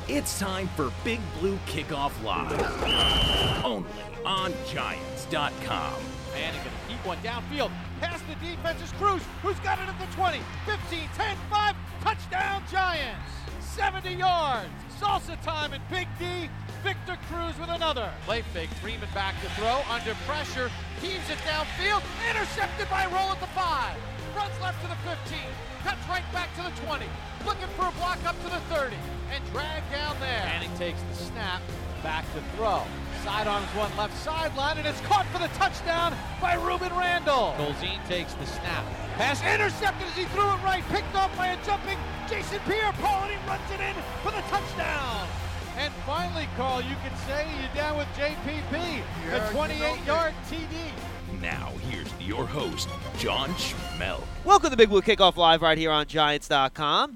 It's time for Big Blue Kickoff Live. Only on Giants.com. Manning gonna keep one downfield. Past the defense is Cruz, who's got it at the 20, 15, 10, 5. Touchdown Giants. 70 yards. Salsa time and Big D. Victor Cruz with another. Play fake. Freeman back to throw. Under pressure. Heaves it downfield. Intercepted by Roll at the 5. Runs left to the 15. Cuts right back to the 20. Looking for a block up to the 30. And dragged down there. Manning takes the snap. Back to throw. Sidearms one left sideline, and it's caught for the touchdown by Ruben Randall. Golzine takes the snap. Pass intercepted as he threw it right. Picked off by a jumping Jason Pierre-Paul, and he runs it in for the touchdown. And finally, Carl, you can say you're down with JPP. The 28-yard TD. Now, here's your host, John Schmel. Welcome to Big Blue Kickoff Live right here on Giants.com.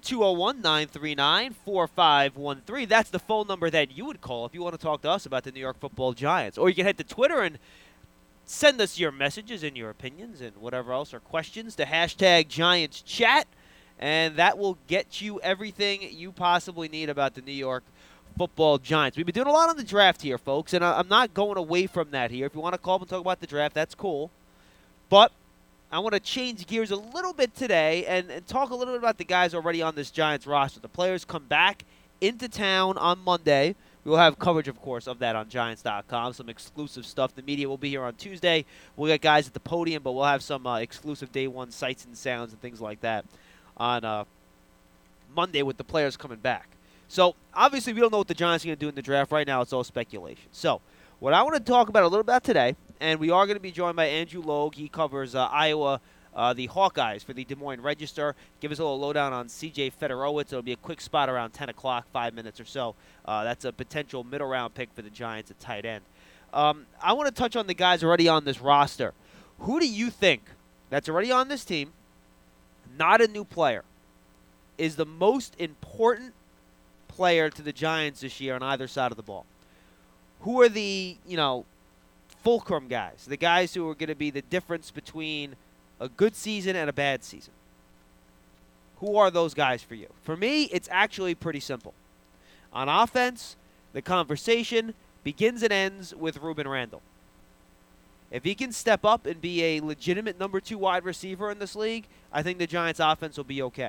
201-939-4513. That's the phone number that you would call if you want to talk to us about the New York Football Giants. Or you can head to Twitter and send us your messages and your opinions and whatever else or questions to hashtag GiantsChat. And that will get you everything you possibly need about the New York Football Giants. We've been doing a lot on the draft here, folks, and I'm not going away from that here. If you want to call up and talk about the draft, that's cool. But I want to change gears a little bit today and talk a little bit about the guys already on this Giants roster. The players come back into town on Monday. We will have coverage, of course, of that on Giants.com, some exclusive stuff. The media will be here on Tuesday. We'll get guys at the podium, but we'll have some exclusive day one sights and sounds and things like that on Monday with the players coming back. So, obviously, we don't know what the Giants are going to do in the draft. Right now, it's all speculation. So, what I want to talk about a little bit today, and we are going to be joined by Andrew Logue. He covers Iowa, the Hawkeyes for the Des Moines Register. Give us a little lowdown on C.J. Fedorowicz. It'll be a quick spot around 10 o'clock, 5 minutes or so. That's a potential middle-round pick for the Giants at tight end. I want to touch on the guys already on this roster. Who do you think that's already on this team, not a new player, is the most important player to the Giants this year on either side of the ball? Who are the, fulcrum guys, the guys who are going to be the difference between a good season and a bad season? Who are those guys for you? For me, it's actually pretty simple. On offense, the conversation begins and ends with Ruben Randall. If he can step up and be a legitimate number 2 wide receiver in this league, I think the Giants' offense will be okay.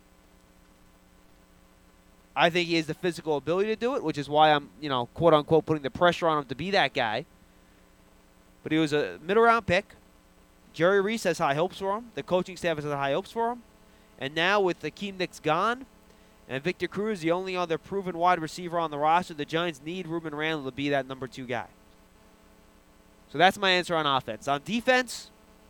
I think he has the physical ability to do it, which is why I'm, quote-unquote, putting the pressure on him to be that guy. But he was a middle-round pick. Jerry Reese has high hopes for him. The coaching staff has high hopes for him. And now with Akiem Hicks gone and Victor Cruz, the only other proven wide receiver on the roster, the Giants need Ruben Randall to be that number 2 guy. So that's my answer on offense. On defense,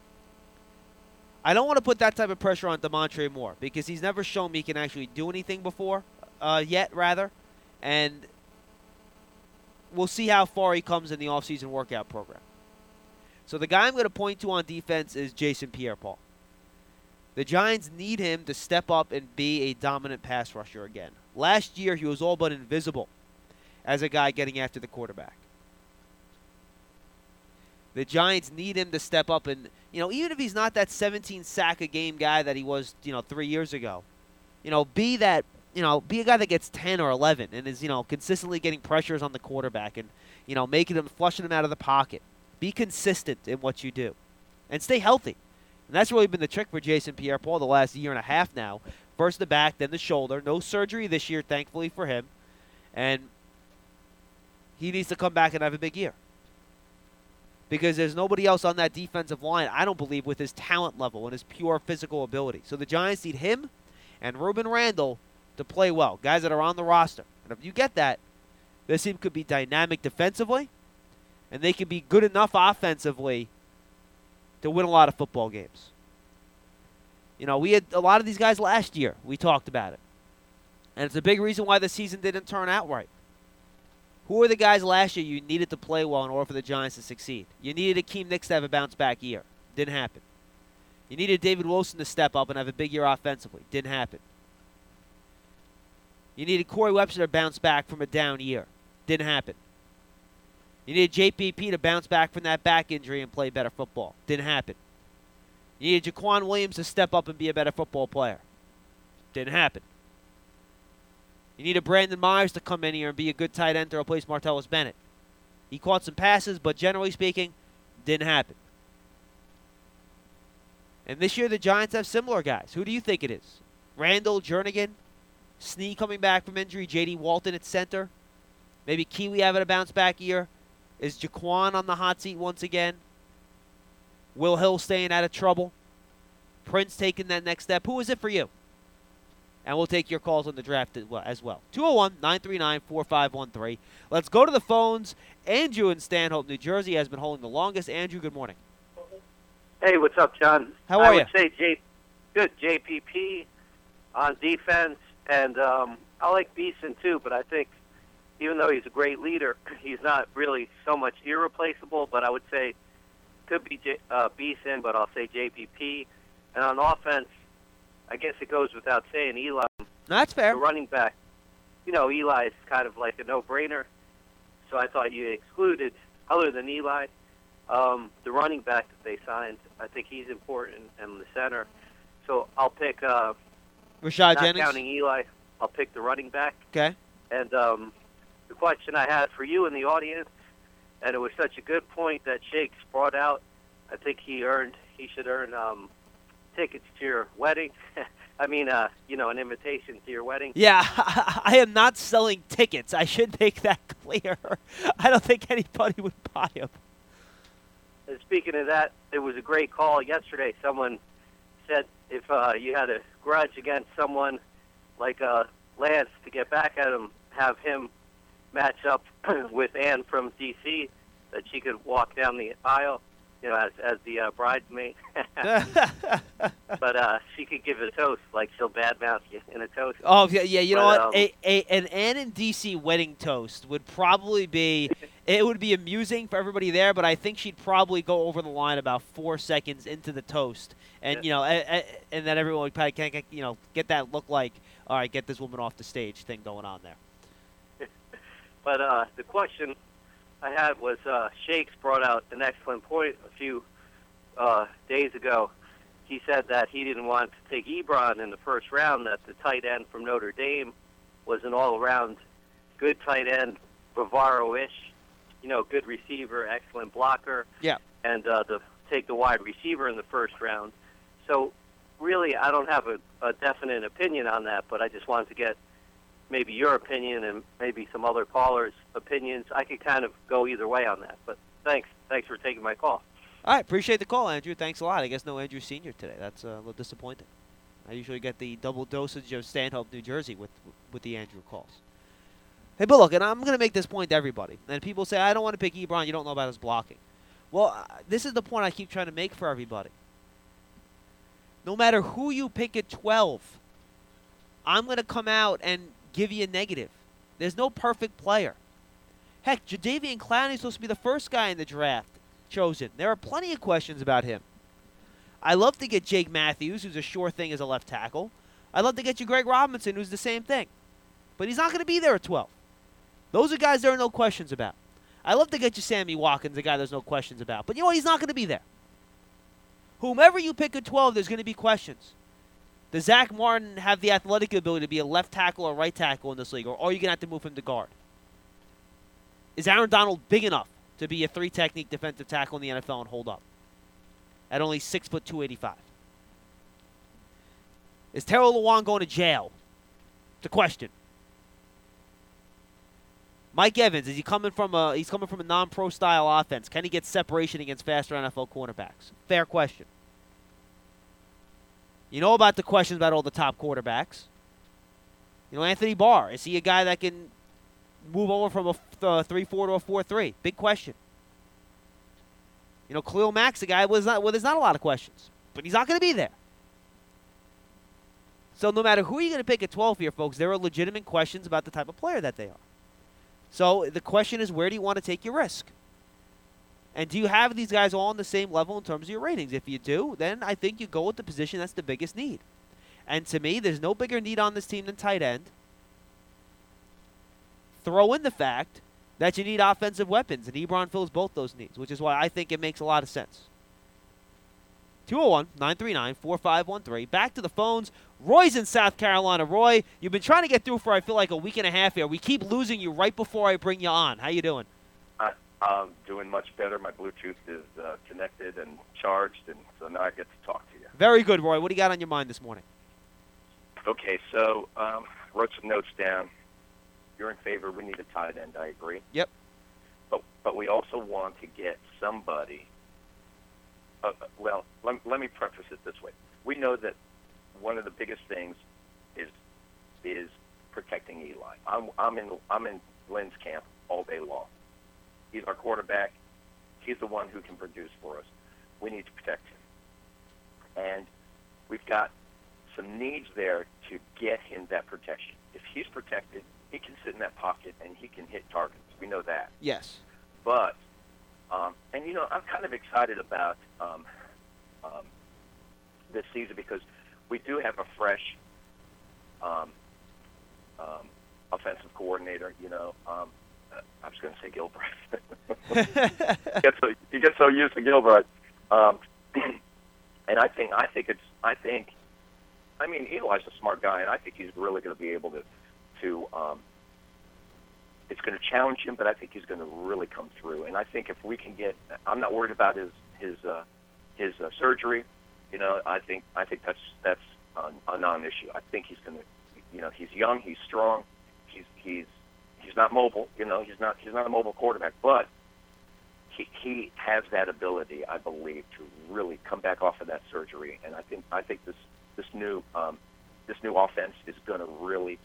I don't want to put that type of pressure on Damontre Moore because he's never shown me he can actually do anything before. Yet, and we'll see how far he comes in the offseason workout program. So the guy I'm going to point to on defense is Jason Pierre-Paul. The Giants need him to step up and be a dominant pass rusher again. Last year, he was all but invisible as a guy getting after the quarterback. The Giants need him to step up and, even if he's not that 17-sack-a-game guy that he was, 3 years ago, be that, be a guy that gets 10 or 11 and is, consistently getting pressures on the quarterback and, making him, flushing him out of the pocket. Be consistent in what you do and stay healthy. And that's really been the trick for Jason Pierre-Paul the last year and a half now. First the back, then the shoulder. No surgery this year, thankfully, for him. And he needs to come back and have a big year. Because there's nobody else on that defensive line, I don't believe, with his talent level and his pure physical ability. So the Giants need him and Ruben Randall to play well, guys that are on the roster. And if you get that, this team could be dynamic defensively, and they can be good enough offensively to win a lot of football games. We had a lot of these guys last year. We talked about it. And it's a big reason why the season didn't turn out right. Who are the guys last year you needed to play well in order for the Giants to succeed? You needed Akiem Hicks to have a bounce-back year. Didn't happen. You needed David Wilson to step up and have a big year offensively. Didn't happen. You needed Corey Webster to bounce back from a down year. Didn't happen. You needed JPP to bounce back from that back injury and play better football. Didn't happen. You needed Jaquan Williams to step up and be a better football player. Didn't happen. You need a Brandon Myers to come in here and be a good tight end to replace Martellus Bennett. He caught some passes, but generally speaking, didn't happen. And this year the Giants have similar guys. Who do you think it is? Randall, Jernigan, Snee coming back from injury, J.D. Walton at center. Maybe Kiwi having a bounce-back year. Is Jaquan on the hot seat once again? Will Hill staying out of trouble? Prince taking that next step? Who is it for you? And we'll take your calls on the draft as well. 201-939-4513. Let's go to the phones. Andrew in Stanhope, New Jersey, has been holding the longest. Andrew, good morning. Hey, what's up, John? How are you? I would say good JPP on defense, and I like Beeson too, but I think even though he's a great leader, he's not really so much irreplaceable, but I would say could be Beeson, but I'll say JPP. And on offense, I guess it goes without saying, Eli. No, that's fair. The running back. You know, Eli is kind of like a no-brainer, so I thought you excluded, other than Eli, the running back that they signed. I think he's important, and the center. So I'll pick, Rashad not Jennings? counting Eli, I'll pick the running back. Okay. And the question I had for you in the audience, and it was such a good point that Shakes brought out, I think he should earn tickets to your wedding. I mean, an invitation to your wedding. Yeah, I am not selling tickets. I should make that clear. I don't think anybody would buy them. And speaking of that, it was a great call yesterday. Someone said if you had a grudge against someone like Lance to get back at him, have him match up with Ann from D.C., that she could walk down the aisle, as the bridesmaid. But she could give a toast, like she'll badmouth you in a toast. Oh, yeah. You know what? An Ann in D.C. wedding toast would probably be, it would be amusing for everybody there, but I think she'd probably go over the line about 4 seconds into the toast. And, and then everyone would probably get that look like, all right, get this woman off the stage thing going on there. But the question I had was Shakes brought out an excellent point a few days ago. He said that he didn't want to take Ebron in the first round, that the tight end from Notre Dame was an all-around good tight end, bravado-ish, good receiver, excellent blocker. Yeah. And to take the wide receiver in the first round. So really, I don't have a definite opinion on that, but I just wanted to get maybe your opinion and maybe some other callers' opinions. I could kind of go either way on that. But thanks for taking my call. All right, appreciate the call, Andrew. Thanks a lot. I guess no Andrew Sr. today. That's a little disappointing. I usually get the double dosage of Stanhope, New Jersey with the Andrew calls. Hey, but look, and I'm going to make this point to everybody. And people say, I don't want to pick Ebron. You don't know about his blocking. Well, this is the point I keep trying to make for everybody. No matter who you pick at 12, I'm going to come out and give you a negative. There's no perfect player. Heck, Jadeveon Clowney is supposed to be the first guy in the draft chosen. There are plenty of questions about him. I love to get Jake Matthews, who's a sure thing as a left tackle. I'd love to get you Greg Robinson, who's the same thing. But he's not going to be there at 12. Those are guys there are no questions about. I love to get you Sammy Watkins, a guy there's no questions about. But you know what? He's not going to be there. Whomever you pick at 12, there's going to be questions. Does Zach Martin have the athletic ability to be a left tackle or right tackle in this league, or are you going to have to move him to guard? Is Aaron Donald big enough to be a 3-technique defensive tackle in the NFL and hold up at only 6'2", 285? Is Terrell Lewan going to jail? It's a question. Mike Evans, is he coming from a non-pro style offense? Can he get separation against faster NFL cornerbacks? Fair question. You know about the questions about all the top quarterbacks. Anthony Barr, is he a guy that can move over from a 3-4 to a 4-3? Big question. Khalil Mack's a guy there's not a lot of questions, but he's not going to be there. So no matter who you're going to pick at 12 here, folks, there are legitimate questions about the type of player that they are. So the question is, where do you want to take your risk? And do you have these guys all on the same level in terms of your ratings? If you do, then I think you go with the position that's the biggest need. And to me, there's no bigger need on this team than tight end. Throw in the fact that you need offensive weapons, and Ebron fills both those needs, which is why I think it makes a lot of sense. 201-939-4513. Back to the phones. Roy's in South Carolina. Roy, you've been trying to get through for, I feel like, a week and a half here. We keep losing you right before I bring you on. How you doing? I'm doing much better. My Bluetooth is connected and charged, and so now I get to talk to you. Very good, Roy. What do you got on your mind this morning? Okay, so wrote some notes down. You're in favor. We need a tight end. I agree. Yep. But we also want to get somebody. Let me preface it this way. We know that one of the biggest things is protecting Eli. I'm in Lynn's camp all day long. He's our quarterback. He's the one who can produce for us. We need to protect him. And we've got some needs there to get him that protection. If he's protected, he can sit in that pocket and he can hit targets. We know that. Yes. But, and I'm kind of excited about this season because we do have a fresh offensive coordinator, I was going to say Gilbride. You get so used to Gilbride. And I think Eli's a smart guy, and I think he's really going to be able to it's going to challenge him, but I think he's going to really come through. And I think if we can I'm not worried about his surgery. I think that's a non-issue. I think he's going to, he's young, he's strong, he's not mobile. He's not a mobile quarterback, but he has that ability, I believe, to really come back off of that surgery. And I think this new offense is going to really.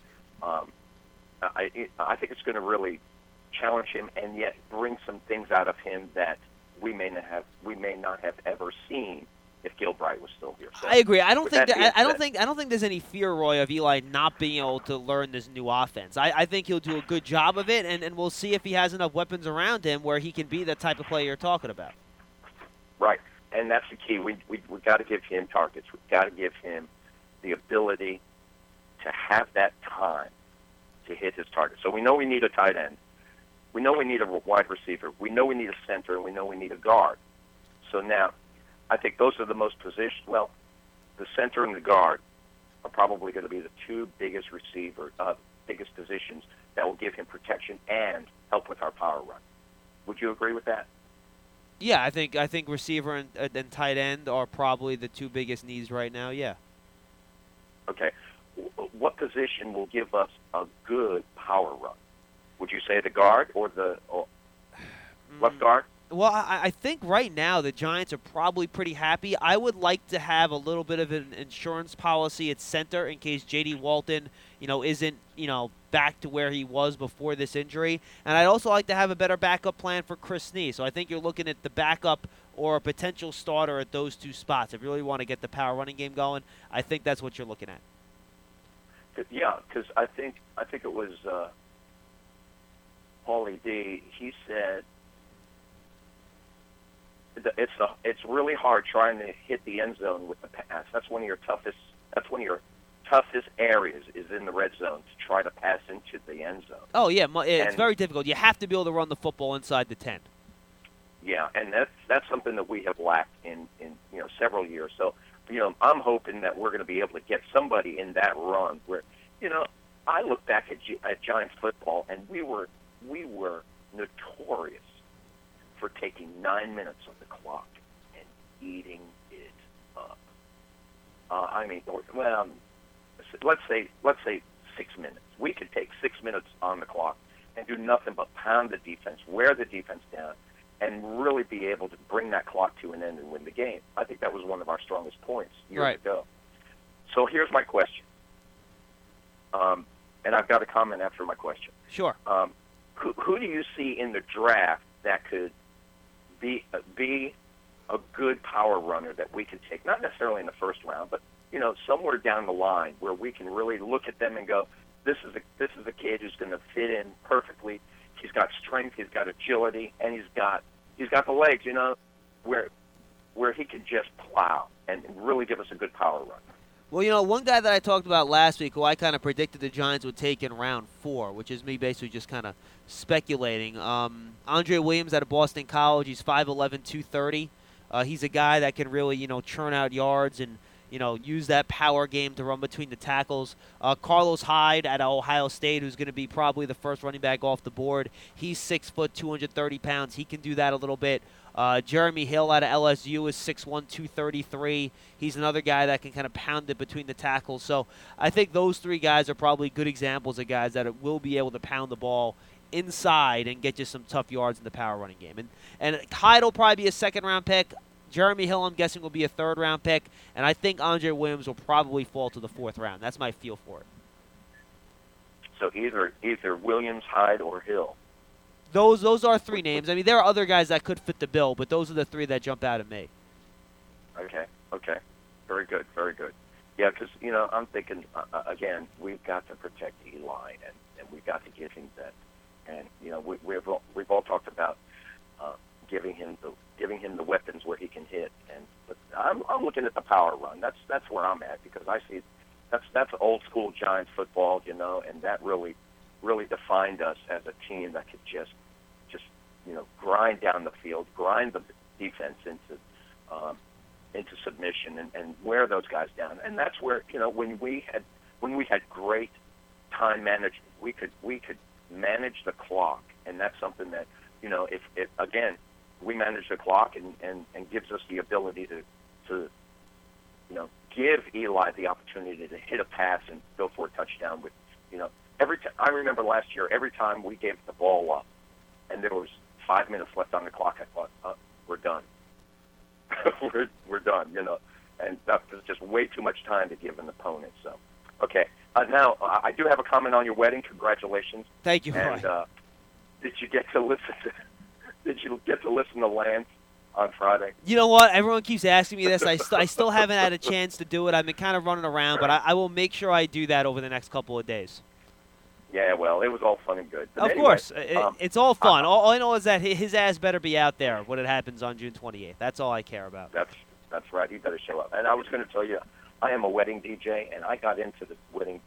I think it's going to really challenge him, and yet bring some things out of him that we may not have ever seen if Gilbride was still here. So, I agree. I don't think there's any fear, Roy, of Eli not being able to learn this new offense. I think he'll do a good job of it, and we'll see if he has enough weapons around him where he can be the type of player you're talking about. Right, and that's the key. We got to give him targets. We've got to give him the ability to have that time to hit his target. So we know we need a tight end. We know we need a wide receiver. We know we need a center, and we know we need a guard. So now, I think those are the most positioned. Well, the center and the guard are probably going to be the two biggest biggest positions that will give him protection and help with our power run. Would you agree with that? Yeah, I think receiver and tight end are probably the two biggest needs right now. Yeah. Okay. What position will give us a good power run? Would you say the guard or the left guard? Well, I think right now the Giants are probably pretty happy. I would like to have a little bit of an insurance policy at center in case J.D. Walton, isn't, back to where he was before this injury. And I'd also like to have a better backup plan for Chris Snee. So I think you're looking at the backup or a potential starter at those two spots. If you really want to get the power running game going, I think that's what you're looking at. Yeah, because I think it was Paulie D. He said it's really hard trying to hit the end zone with the pass. That's one of your toughest areas is in the red zone to try to pass into the end zone. Oh yeah, it's very difficult. You have to be able to run the football inside the 10. Yeah, and that's something that we have lacked in several years. So I'm hoping that we're going to be able to get somebody in that run where I look back at Giants football and we were notorious for taking 9 minutes on the clock and eating it up. Let's say 6 minutes. We could take 6 minutes on the clock and do nothing but pound the defense, wear the defense down, and really be able to bring that clock to an end and win the game. I think that was one of our strongest points years ago. So here's my question, and I've got a comment after my question. Sure. Who do you see in the draft that could be a good power runner that we could take, not necessarily in the first round, but somewhere down the line where we can really look at them and go, this is a kid who's going to fit in perfectly. He's got strength, he's got agility, and he's got the legs, where he can just plow and really give us a good power run. Well, one guy that I talked about last week who I kind of predicted the Giants would take in round 4, which is me basically just kind of speculating. Andre Williams out of Boston College, he's 5'11", 230. He's a guy that can really, churn out yards and, use that power game to run between the tackles. Carlos Hyde at Ohio State, who's going to be probably the first running back off the board. He's 6 foot, 230 pounds. He can do that a little bit. Jeremy Hill out of LSU is 6'1", 233. He's another guy that can kind of pound it between the tackles. So I think those three guys are probably good examples of guys that will be able to pound the ball inside and get you some tough yards in the power running game. And Hyde will probably be a second-round pick. Jeremy Hill, I'm guessing, will be a third-round pick. And I think Andre Williams will probably fall to the fourth round. That's my feel for it. So either Williams, Hyde, or Hill. Those are three names. I mean, there are other guys that could fit the bill, but those are the three that jump out at me. Okay. Very good. Yeah, because, I'm thinking, again, we've got to protect Eli, and we've got to give him that. And, we've all talked about giving him the weapons where he can hit. But I'm looking at the power run. That's where I'm at, because I see that's old school Giants football, and that really defined us as a team that could just grind down the field, grind the defense into submission, and wear those guys down. And that's where when we had great time management, we could manage the clock, and that's something that if again we manage the clock and gives us the ability to give Eli the opportunity to hit a pass and go for a touchdown with I remember last year, every time we gave the ball up and there was 5 minutes left on the clock, I thought, we're done. we're done, and that was just way too much time to give an opponent. So, okay. Now, I do have a comment on your wedding. Congratulations. Thank you. And did you get to listen to Lance on Friday? You know what? Everyone keeps asking me this. I still haven't had a chance to do it. I've been kind of running around, but I will make sure I do that over the next couple of days. Yeah, well, it was all fun and good. But of anyway, course. It's all fun. All I know is that his ass better be out there when it happens on June 28th. That's all I care about. That's right. He better show up. And I was going to tell you, I am a wedding DJ, and I got into the wedding.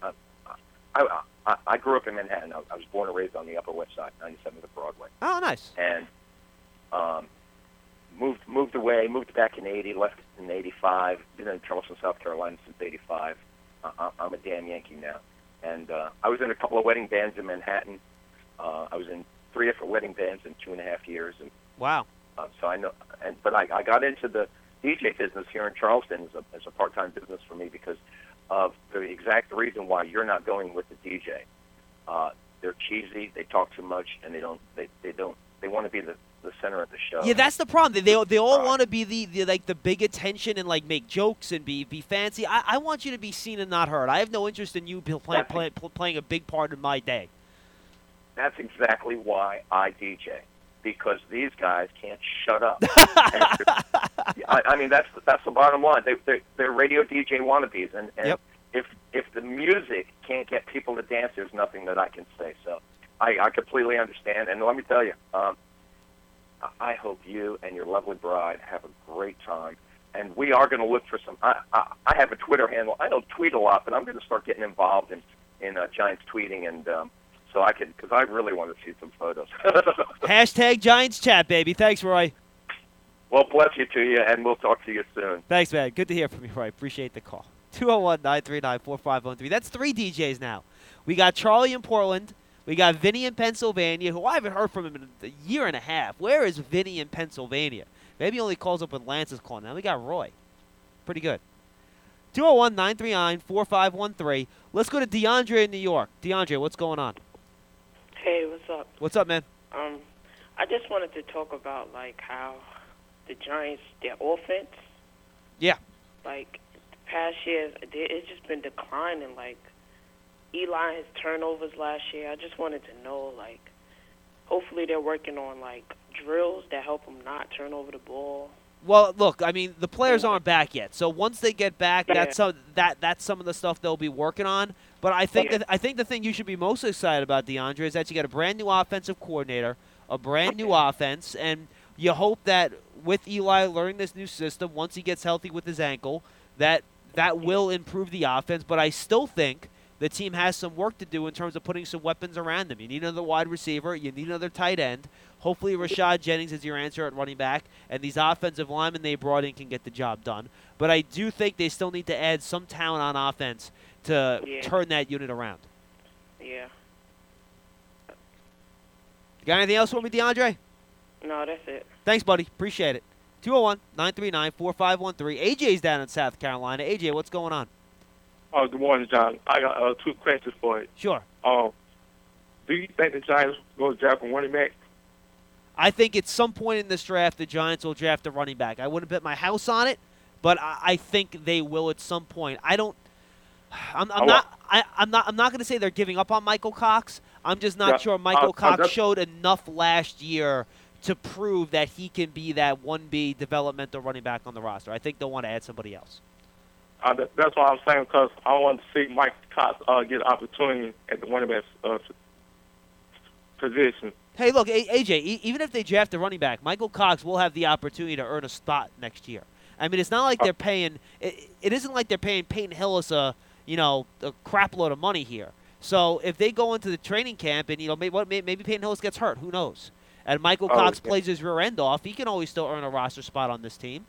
I grew up in Manhattan. I was born and raised on the Upper West Side, 97th of Broadway. Oh, nice. And moved back in 80, left in 85, been in Charleston, South Carolina since 85. I'm a damn Yankee now. And I was in a couple of wedding bands in Manhattan. I was in 3 different wedding bands in 2.5 years. And, wow. So I know, but I got into the DJ business here in Charleston as a part-time business for me because of the exact reason why you're not going with the DJ. They're cheesy, they talk too much, and they want to be the center of the show. Yeah, that's the problem. They all want to be the big attention and make jokes and be fancy. I want you to be seen and not heard. I have no interest in you playing a big part in my day. That's exactly why I DJ, because these guys can't shut up. I mean, that's the bottom line. They're radio DJ wannabes, and yep. if the music can't get people to dance, there's nothing that I can say. So I completely understand, and let me tell you, I hope you and your lovely bride have a great time. And we are going to look for some. I have a Twitter handle. I don't tweet a lot, but I'm going to start getting involved in Giants tweeting, and so I can, because I really want to see some photos. Hashtag Giants chat, baby. Thanks, Roy. Well, bless you to you, and we'll talk to you soon. Thanks, man. Good to hear from you, Roy. Appreciate the call. 201-939-4513. That's 3 DJs now. We got Charlie in Portland. We got Vinny in Pennsylvania, who I haven't heard from him in a year and a half. Where is Vinny in Pennsylvania? Maybe he only calls up when Lance is calling. Now we got Roy. Pretty good. 201-939-4513. Let's go to DeAndre in New York. DeAndre, what's going on? Hey, what's up? What's up, man? I just wanted to talk about, how the Giants, their offense. Yeah. The past years, it's just been declining, Eli, his turnovers last year, I just wanted to know, hopefully they're working on, drills that help them not turn over the ball. Well, look, I mean, the players aren't back yet. So once they get back, Yeah. that's some of the stuff they'll be working on. But I think I think the thing you should be most excited about, DeAndre, is that you got a brand new offensive coordinator, a brand new offense, and you hope that with Eli learning this new system, once he gets healthy with his ankle, that will improve the offense. But I still think the team has some work to do in terms of putting some weapons around them. You need another wide receiver. You need another tight end. Hopefully Rashad Jennings is your answer at running back, and these offensive linemen they brought in can get the job done. But I do think they still need to add some talent on offense to turn that unit around. Yeah. You got anything else for me, DeAndre? No, that's it. Thanks, buddy. Appreciate it. 201-939-4513. AJ's down in South Carolina. AJ, what's going on? Oh, good morning, John. I got 2 questions for you. Sure. Do you think the Giants will draft a running back? I think at some point in this draft, the Giants will draft a running back. I wouldn't bet my house on it, but I think they will at some point. I'm not going to say they're giving up on Michael Cox. I'm just not sure Michael Cox showed enough last year to prove that he can be that 1B developmental running back on the roster. I think they'll want to add somebody else. That's what I'm saying, because I want to see Mike Cox get an opportunity at the running back position. Hey, look, AJ, even if they draft a running back, Michael Cox will have the opportunity to earn a spot next year. I mean, it's not like they're paying – it isn't like they're paying Peyton Hillis a crap load of money here. So if they go into the training camp and, maybe Peyton Hillis gets hurt, who knows? And Michael Cox plays his rear end off, he can always still earn a roster spot on this team.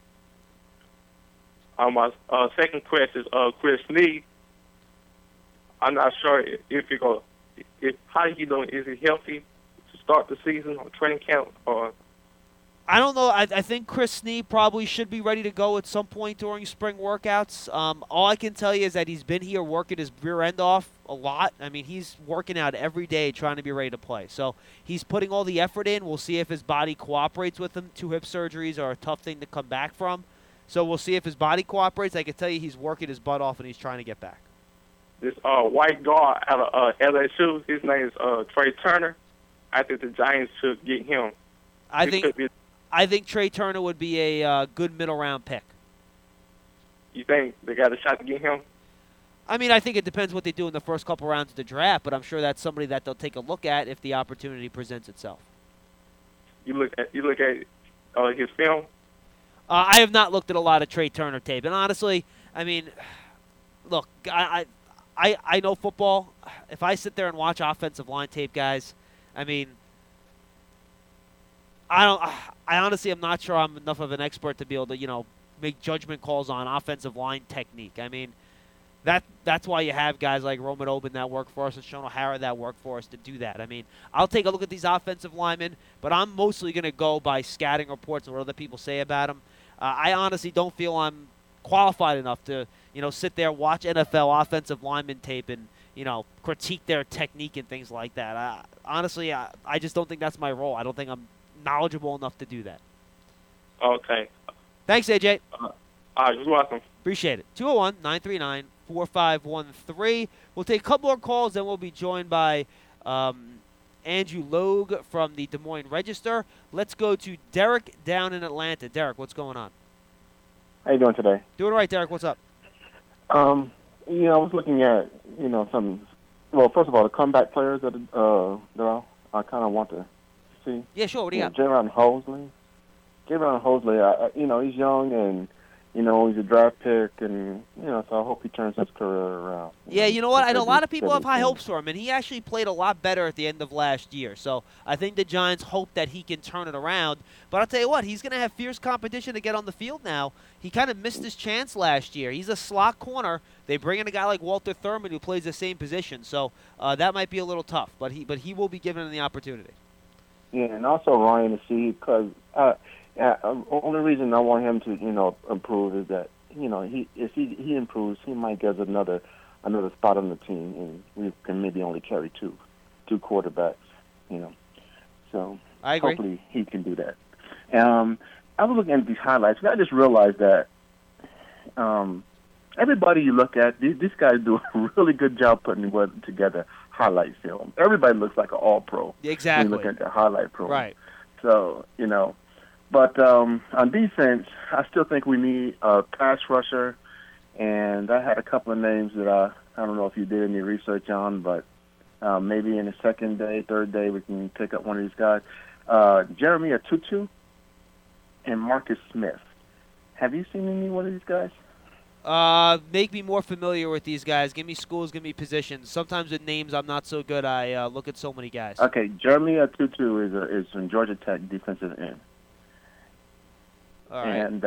My second question is Chris Snead. I'm not sure how he doing. Is he healthy to start the season or training camp? Or I don't know. I think Chris Snead probably should be ready to go at some point during spring workouts. All I can tell you is that he's been here working his rear end off a lot. I mean, he's working out every day trying to be ready to play. So he's putting all the effort in. We'll see if his body cooperates with him. 2 hip surgeries are a tough thing to come back from. So we'll see if his body cooperates. I can tell you he's working his butt off and he's trying to get back. This white guard out of LSU, his name is Trey Turner. I think the Giants should get him. I think Trey Turner would be a good middle-round pick. You think they got a shot to get him? I mean, I think it depends what they do in the first couple rounds of the draft, but I'm sure that's somebody that they'll take a look at if the opportunity presents itself. You look at his film? I have not looked at a lot of Trey Turner tape, and honestly, I mean, look, I know football. If I sit there and watch offensive line tape, guys, I mean, I honestly am not sure I'm enough of an expert to be able to, make judgment calls on offensive line technique. I mean, that's why you have guys like Roman Oben that work for us and Sean O'Hara that work for us to do that. I mean, I'll take a look at these offensive linemen, but I'm mostly going to go by scouting reports and what other people say about them. I honestly don't feel I'm qualified enough to, sit there, watch NFL offensive lineman tape and, critique their technique and things like that. Honestly, I just don't think that's my role. I don't think I'm knowledgeable enough to do that. Okay. Thanks, AJ. You're welcome. Appreciate it. 201-939-4513. We'll take a couple more calls, then we'll be joined by Andrew Logue from the Des Moines Register. Let's go to Derek down in Atlanta. Derek, what's going on? How you doing today? Doing all right, Derek. What's up? I was looking at, some, well, first of all, the comeback players that I kind of want to see. Yeah, sure. What do you got? Jaron Hosley. He's young and, he's a draft pick, and, so I hope he turns his career around. Yeah, you know what? I know a lot of people have high hopes for him, and he actually played a lot better at the end of last year. So I think the Giants hope that he can turn it around. But I'll tell you what, he's going to have fierce competition to get on the field now. He kind of missed his chance last year. He's a slot corner. They bring in a guy like Walter Thurman who plays the same position. So that might be a little tough, but he will be given the opportunity. Yeah, and also Ryan to see, because only reason I want him to, improve is that, if he improves, he might get another spot on the team, and we can maybe only carry two quarterbacks, So I agree. Hopefully he can do that. I was looking at these highlights, and I just realized that everybody you look at, these guys do a really good job putting together highlight film. Everybody looks like an all-pro. Exactly. When you look at their highlight pro. Right. So, But on defense, I still think we need a pass rusher, and I had a couple of names that I don't know if you did any research on, but maybe in the second day, third day, we can pick up one of these guys. Jeremy Atutu and Marcus Smith. Have you seen any one of these guys? Make me more familiar with these guys. Give me schools, give me positions. Sometimes with names I'm not so good. I look at so many guys. Okay, Jeremy Tutu is from Georgia Tech, defensive end. All right. And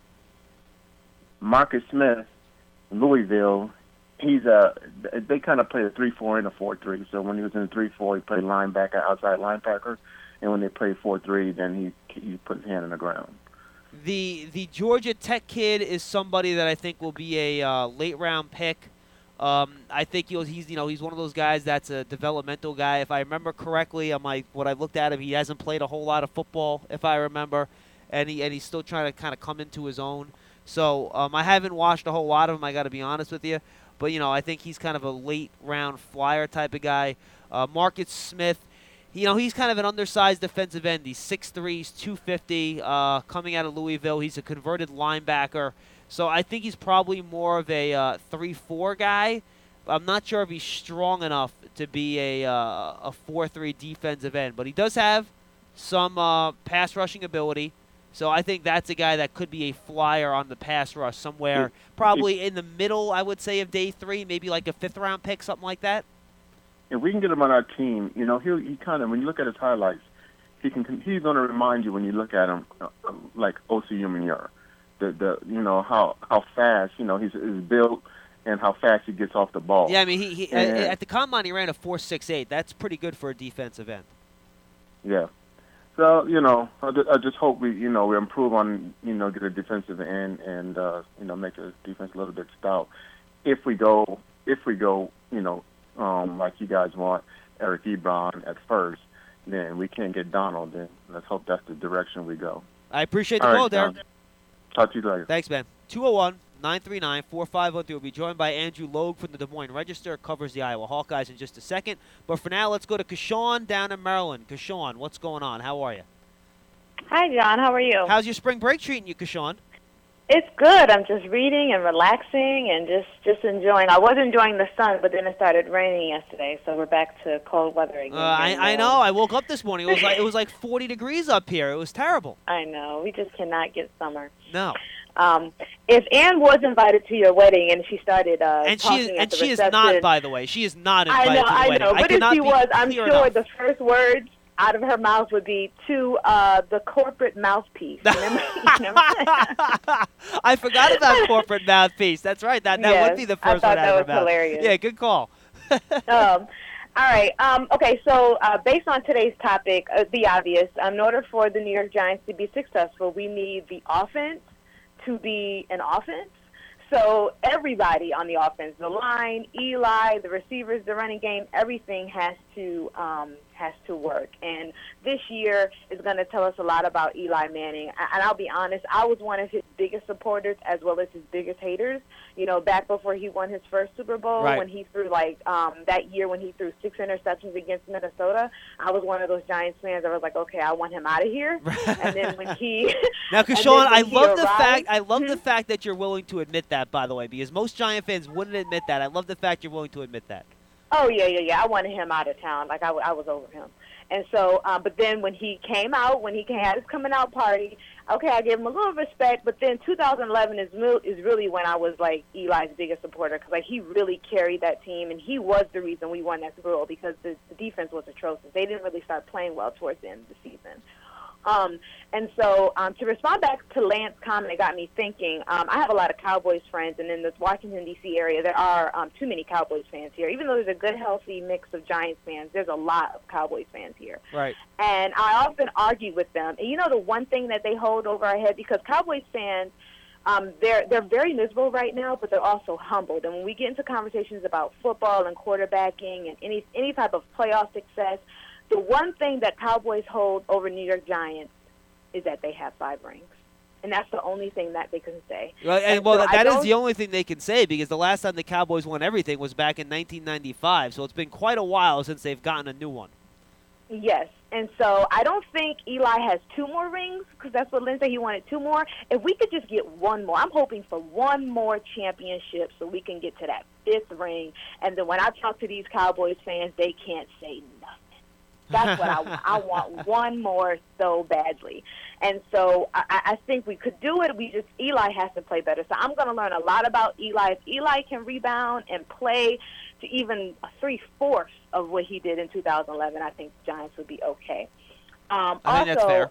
Marcus Smith, Louisville, they kind of play a 3-4 and a 4-3. So when he was in 3-4, he played linebacker, outside linebacker. And when they played 4-3, then he put his hand on the ground. The Georgia Tech kid is somebody that I think will be a late round pick. I think he's one of those guys that's a developmental guy. If I remember correctly, what I looked at him, he hasn't played a whole lot of football, if I remember, and he's still trying to kind of come into his own. So I haven't watched a whole lot of him. I got to be honest with you, but I think he's kind of a late round flyer type of guy. Marcus Smith. He's kind of an undersized defensive end. He's 6'3", he's 250, coming out of Louisville. He's a converted linebacker. So I think he's probably more of a 3-4 guy. I'm not sure if he's strong enough to be a 4-3 defensive end. But he does have some pass rushing ability. So I think that's a guy that could be a flyer on the pass rush somewhere, probably in the middle, I would say, of day 3, maybe like a 5th-round pick, something like that. If we can get him on our team, he kind of, when you look at his highlights, he's going to remind you when you look at him like Osi Umenyiora, how fast he's built and how fast he gets off the ball. Yeah, I mean he at the combine he ran a 4.68. That's pretty good for a defensive end. Yeah, so I just hope we improve on get a defensive end and make the defense a little bit stout. If we go like you guys want, Eric Ebron at first, then we can't get Donald. Then let's hope that's the direction we go. I appreciate the call, Derek. Talk to you later. Thanks, man. 201-939-4513. We'll be joined by Andrew Logue from the Des Moines Register. Covers the Iowa Hawkeyes in just a second. But for now, let's go to Kashawn down in Maryland. Kashawn, what's going on? How are you? Hi, John. How are you? How's your spring break treating you, Kashawn? It's good. I'm just reading and relaxing and just enjoying. I was enjoying the sun, but then it started raining yesterday, so we're back to cold weather again. I know. I woke up this morning. It was like 40 degrees up here. It was terrible. I know. We just cannot get summer. No. If Ann was invited to your wedding and she started she is not, by the way. She is not invited to the wedding. I know. But if she was, I'm sure enough. The first words out of her mouth would be to the corporate mouthpiece. I forgot about corporate mouthpiece. That's right. That would be the first one out of her mouth. I thought that was hilarious. Yeah, good call. All right. Okay, so based on today's topic, the obvious, in order for the New York Giants to be successful, we need the offense to be an offense. So everybody on the offense, the line, Eli, the receivers, the running game, everything has to work. And this year is going to tell us a lot about Eli Manning. And I'll be honest, I was one of his biggest supporters as well as his biggest haters. Back before he won his first Super Bowl, right, when he threw that year when he threw 6 interceptions against Minnesota, I was one of those Giants fans that was like, okay, I want him out of here. And then when he now, Kashawn, I love the fact that you're willing to admit that, by the way, because most Giant fans wouldn't admit that. I love the fact you're willing to admit that. Oh, yeah. I wanted him out of town. Like, I was over him. And so, but then when he came out, when he had his coming out party, okay, I gave him a little respect. But then 2011 is really when I was, like, Eli's biggest supporter, because, like, he really carried that team, and he was the reason we won that Super Bowl, because the defense was atrocious. They didn't really start playing well towards the end of the season. And so to respond back to Lance's comment, it got me thinking. I have a lot of Cowboys friends, and in the Washington, D.C. area, there are too many Cowboys fans here. Even though there's a good, healthy mix of Giants fans, there's a lot of Cowboys fans here. Right. And I often argue with them. And the one thing that they hold over our head, because Cowboys fans, they're very miserable right now, but they're also humbled. And when we get into conversations about football and quarterbacking and any type of playoff success, the one thing that Cowboys hold over New York Giants is that they have 5 rings. And that's the only thing that they can say. Right, and so that is the only thing they can say, because the last time the Cowboys won everything was back in 1995. So it's been quite a while since they've gotten a new one. Yes. And so I don't think Eli has 2 more rings, because that's what Lynn said. He wanted 2 more. If we could just get 1 more, I'm hoping for 1 more championship so we can get to that 5th ring. And then when I talk to these Cowboys fans, they can't say nothing. That's what I want. One more so badly. And so I think we could do it. Eli has to play better. So I'm going to learn a lot about Eli. If Eli can rebound and play to even 3/4 of what he did in 2011, I think the Giants would be okay. I think that's fair.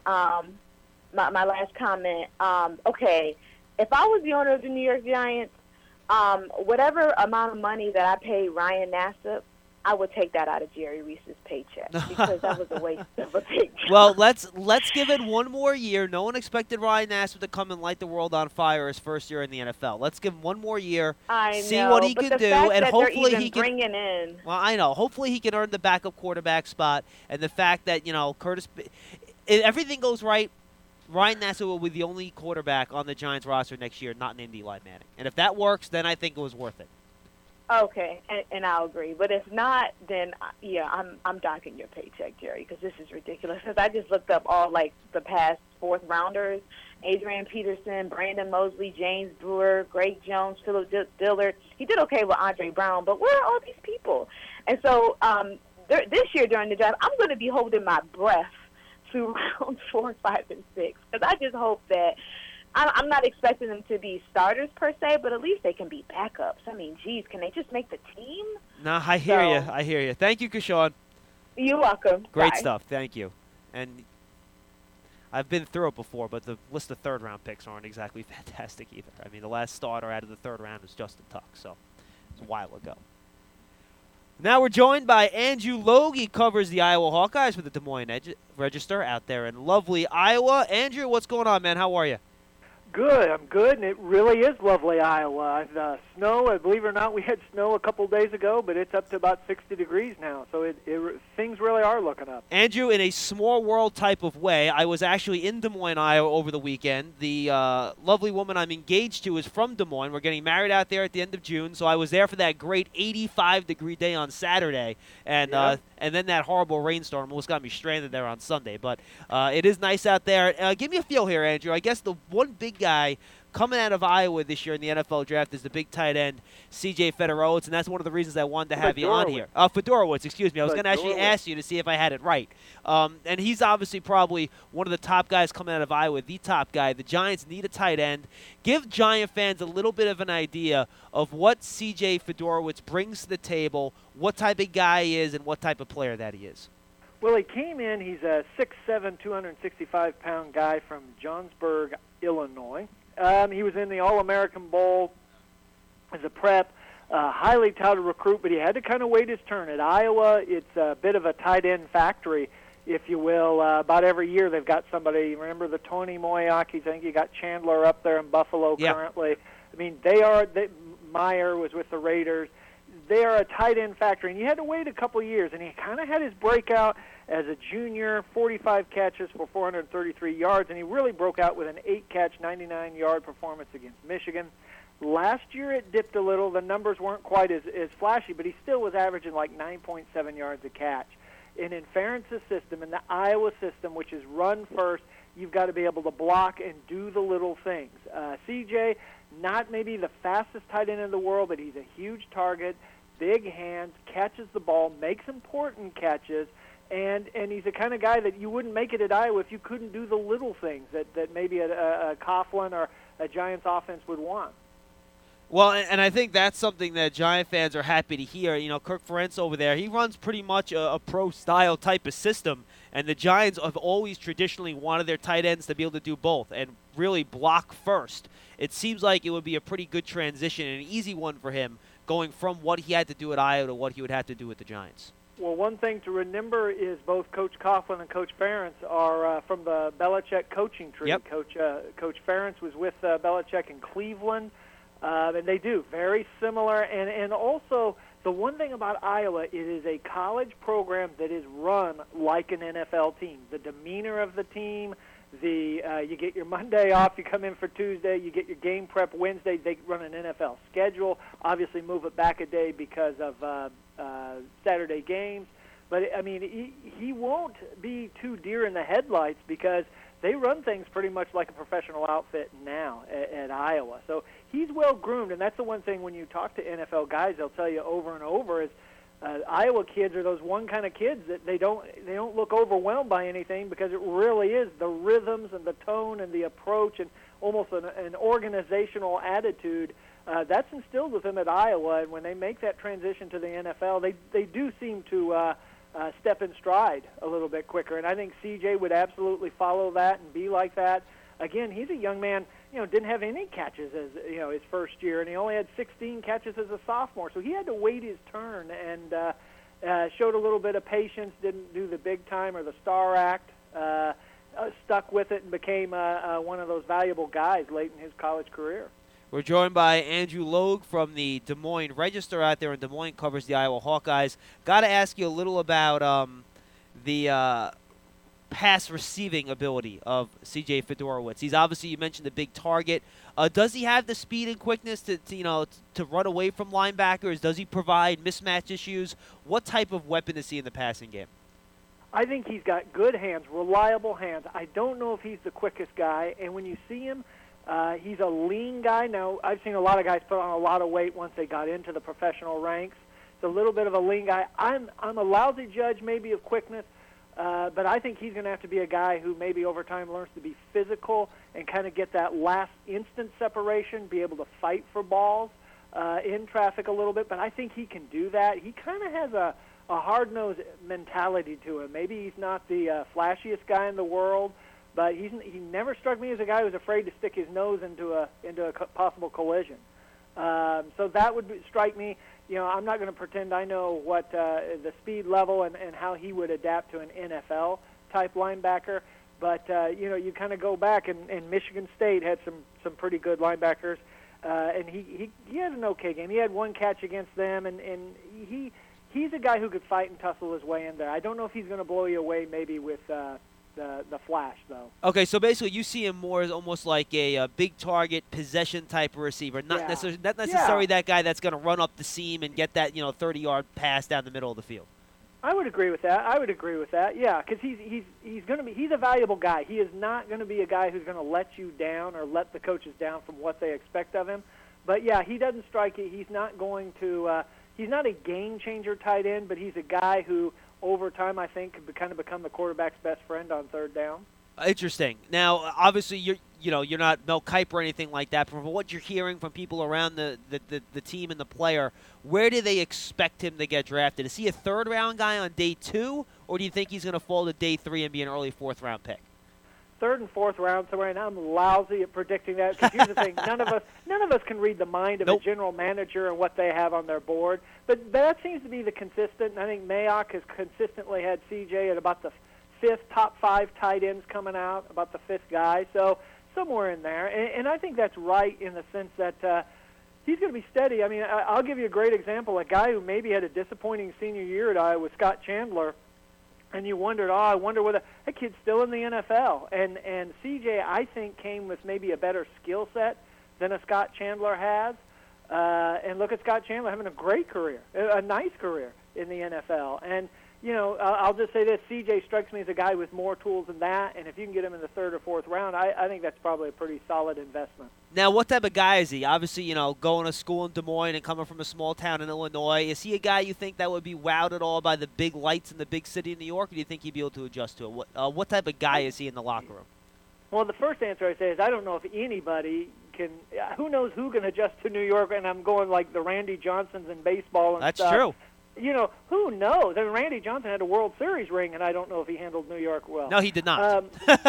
My last comment, okay, if I was the owner of the New York Giants, whatever amount of money that I paid Ryan Nassib, I would take that out of Jerry Reese's paycheck because that was a waste of a paycheck. Well, let's give it one more year. No one expected Ryan Nassib to come and light the world on fire his first year in the NFL. Let's give him one more year, see what he can do, and hopefully he can. Bringing in. Well, I know. Hopefully he can earn the backup quarterback spot, and the fact that Curtis, if everything goes right, Ryan Nassib will be the only quarterback on the Giants roster next year not named Eli Manning. And if that works, then I think it was worth it. Okay, and I'll agree. But if not, then I'm docking your paycheck, Jerry, because this is ridiculous. Because I just looked up all the past fourth rounders: Adrian Peterson, Brandon Mosley, James Brewer, Greg Jones, Philip Dillard. He did okay with Andre Brown, but where are all these people? And so this year during the draft, I'm going to be holding my breath through rounds 4, 5, and 6, because I just hope that. I'm not expecting them to be starters per se, but at least they can be backups. I mean, geez, can they just make the team? No, I hear you. I hear you. Thank you, Kershawn. You're welcome. Great Bye. stuff. Thank you. And I've been through it before, but the list of third-round picks aren't exactly fantastic either. I mean, the last starter out of the third round was Justin Tuck, so it's a while ago. Now we're joined by Andrew Logue. He covers the Iowa Hawkeyes for the Des Moines Register out there in lovely Iowa. Andrew, what's going on, man? How are you? Good. I'm good, and it really is lovely Iowa. Snow, believe it or not, we had snow a couple days ago, but it's up to about 60 degrees now, so things really are looking up. Andrew, in a small world type of way, I was actually in Des Moines, Iowa over the weekend. The lovely woman I'm engaged to is from Des Moines. We're getting married out there at the end of June, so I was there for that great 85-degree day on Saturday, and then that horrible rainstorm almost got me stranded there on Sunday. But it is nice out there. Give me a feel here, Andrew. I guess the one big guy coming out of Iowa this year in the NFL draft is the big tight end, C.J. Fedorowicz, and that's one of the reasons I wanted to have you on here. Fedorowicz, excuse me. I was going to actually ask you to see if I had it right. And he's obviously probably one of the top guys coming out of Iowa, the top guy. The Giants need a tight end. Give Giant fans a little bit of an idea of what C.J. Fedorowicz brings to the table, what type of guy he is, and what type of player that he is. Well, he came in. He's a 6'7", 265-pound guy from Johnsburg, Illinois. He was in the All-American Bowl as a prep, highly touted recruit, but he had to kind of wait his turn. At Iowa, it's a bit of a tight end factory, if you will. About every year they've got somebody. Remember the Tony Moyakis? I think you got Chandler up there in Buffalo currently. I mean, Meyer was with the Raiders. They are a tight end factory, and you had to wait a couple of years, and he kind of had his breakout as a junior, 45 catches for 433 yards, and he really broke out with an 8-catch, 99-yard performance against Michigan. Last year it dipped a little. The numbers weren't quite as flashy, but he still was averaging like 9.7 yards a catch. And in Ferentz's system, in the Iowa system, which is run first, you've got to be able to block and do the little things. CJ, not maybe the fastest tight end in the world, but he's a huge target, big hands, catches the ball, makes important catches, and he's the kind of guy that you wouldn't make it at Iowa if you couldn't do the little things that maybe a Coughlin or a Giants offense would want. Well, and I think that's something that Giant fans are happy to hear. You know, Kirk Ferentz over there, he runs pretty much a pro-style type of system, and the Giants have always traditionally wanted their tight ends to be able to do both and really block first. It seems like it would be a pretty good transition and an easy one for him going from what he had to do at Iowa to what he would have to do with the Giants. Well, one thing to remember is both Coach Coughlin and Coach Ferentz are from the Belichick coaching tree. Yep. Coach Ferentz was with Belichick in Cleveland, and they do very similar. And also, the one thing about Iowa, it is a college program that is run like an NFL team. The demeanor of the team, you get your Monday off, you come in for Tuesday, you get your game prep Wednesday. They run an NFL schedule. Obviously, move it back a day because of Saturday games. But, I mean, he won't be too deer in the headlights because they run things pretty much like a professional outfit now at Iowa. So he's well-groomed, and that's the one thing when you talk to NFL guys, they'll tell you over and over is Iowa kids are those one kind of kids that they don't look overwhelmed by anything, because it really is the rhythms and the tone and the approach and almost an organizational attitude that's instilled with them at Iowa. And when they make that transition to the NFL, they do seem to step in stride a little bit quicker. And I think CJ would absolutely follow that and be like that. Again, he's a young man, didn't have any catches as, his first year, and he only had 16 catches as a sophomore. So he had to wait his turn and showed a little bit of patience, didn't do the big time or the star act, stuck with it and became one of those valuable guys late in his college career. We're joined by Andrew Logue from the Des Moines Register out there in Des Moines, covers the Iowa Hawkeyes. Got to ask you a little about the pass receiving ability of C.J. Fedorowicz. He's obviously, you mentioned the big target. Does he have the speed and quickness to run away from linebackers? Does he provide mismatch issues? What type of weapon is he in the passing game? I think he's got good hands, reliable hands. I don't know if he's the quickest guy, and when you see him, he's a lean guy. Now, I've seen a lot of guys put on a lot of weight once they got into the professional ranks. It's a little bit of a lean guy. I'm a lousy judge maybe of quickness, but I think he's going to have to be a guy who maybe over time learns to be physical and kind of get that last instant separation, be able to fight for balls in traffic a little bit. But I think he can do that. He kind of has a hard-nosed mentality to him. Maybe he's not the flashiest guy in the world, but he never struck me as a guy who's afraid to stick his nose into a possible collision. So that would strike me. I'm not going to pretend I know what the speed level and how he would adapt to an NFL-type linebacker. But, you kind of go back, and Michigan State had some pretty good linebackers, and he had an okay game. He had one catch against them, and he's a guy who could fight and tussle his way in there. I don't know if he's going to blow you away maybe with the flash, though. Okay, so basically you see him more as almost like a big target, possession type of receiver, not necessarily that guy that's going to run up the seam and get that 30-yard pass down the middle of the field. I would agree with that. Yeah, because he's a valuable guy. He is not going to be a guy who's going to let you down or let the coaches down from what they expect of him. But yeah, he doesn't strike you. He's not going to. He's not a game changer tight end, but he's a guy who, over time, I think, could kind of become the quarterback's best friend on third down. Interesting. Now, obviously, you're not Mel Kiper or anything like that, but from what you're hearing from people around the team and the player, where do they expect him to get drafted? Is he a third-round guy on day 2, or do you think he's going to fall to day 3 and be an early fourth-round pick? Third and fourth round somewhere, and I'm lousy at predicting that. Because here's the thing: none of us can read the mind of a general manager and what they have on their board. But that seems to be the consistent. And I think Mayock has consistently had CJ at about the 5th, top 5 tight ends coming out, about the 5th guy. So somewhere in there, and I think that's right in the sense that he's going to be steady. I mean, I'll give you a great example: a guy who maybe had a disappointing senior year at Iowa was Scott Chandler. And you wondered, I wonder whether that kid's still in the NFL. And CJ, I think, came with maybe a better skill set than a Scott Chandler has. And look at Scott Chandler having a great career, a nice career in the NFL. And, I'll just say this, CJ strikes me as a guy with more tools than that. And if you can get him in the 3rd or 4th round, I think that's probably a pretty solid investment. Now, what type of guy is he? Obviously, going to school in Des Moines and coming from a small town in Illinois. Is he a guy you think that would be wowed at all by the big lights in the big city of New York, or do you think he'd be able to adjust to it? What type of guy is he in the locker room? Well, the first answer I say is I don't know if anybody can – who knows who can adjust to New York, and I'm going like the Randy Johnsons in baseball and That's stuff. true. Who knows? I mean, Randy Johnson had a World Series ring, and I don't know if he handled New York well. No, he did not.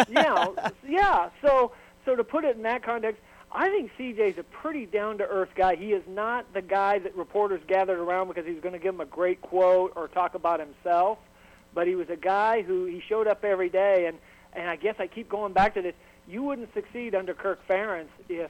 Yeah. So to put it in that context, I think CJ's a pretty down-to-earth guy. He is not the guy that reporters gathered around because he was going to give him a great quote or talk about himself, but he was a guy who he showed up every day, and I guess I keep going back to this. You wouldn't succeed under Kirk Ferentz if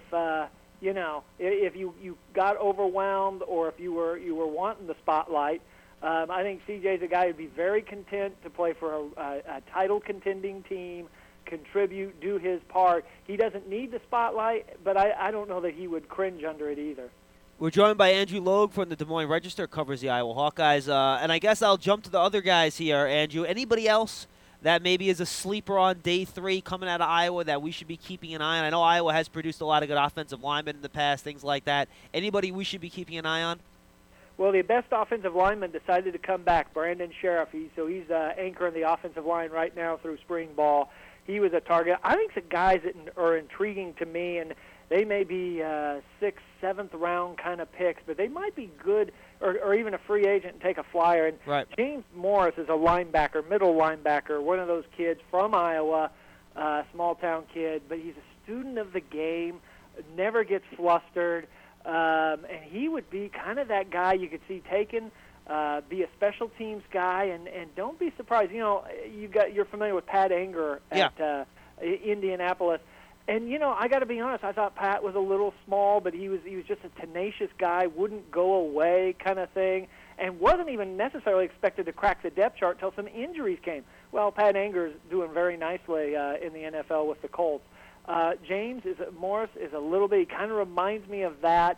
if you got overwhelmed or if you were wanting the spotlight. I think CJ's a guy who'd be very content to play for a title contending team, contribute, do his part. He doesn't need the spotlight, but I don't know that he would cringe under it either. We're joined by Andrew Logue from the Des Moines Register, covers the Iowa Hawkeyes. And I guess I'll jump to the other guys here, Andrew. Anybody else that maybe is a sleeper on day 3 coming out of Iowa that we should be keeping an eye on? I know Iowa has produced a lot of good offensive linemen in the past, things like that. Anybody we should be keeping an eye on? Well, the best offensive lineman decided to come back, Brandon Sheriff. He's anchoring the offensive line right now through spring ball. He was a target. I think the guys that are intriguing to me, and they may be 6th, 7th round kind of picks, but they might be good, or even a free agent and take a flyer. And right. James Morris is a linebacker, middle linebacker, one of those kids from Iowa, small-town kid, but he's a student of the game, never gets flustered. And he would be kind of that guy you could see taken, be a special teams guy, and don't be surprised. You know, you're familiar with Pat Anger at Indianapolis, and you know, I got to be honest. I thought Pat was a little small, but he was just a tenacious guy, wouldn't go away kind of thing, and wasn't even necessarily expected to crack the depth chart till some injuries came. Well, Pat Anger's doing very nicely in the NFL with the Colts. Morris is a little bit, he kind of reminds me of that,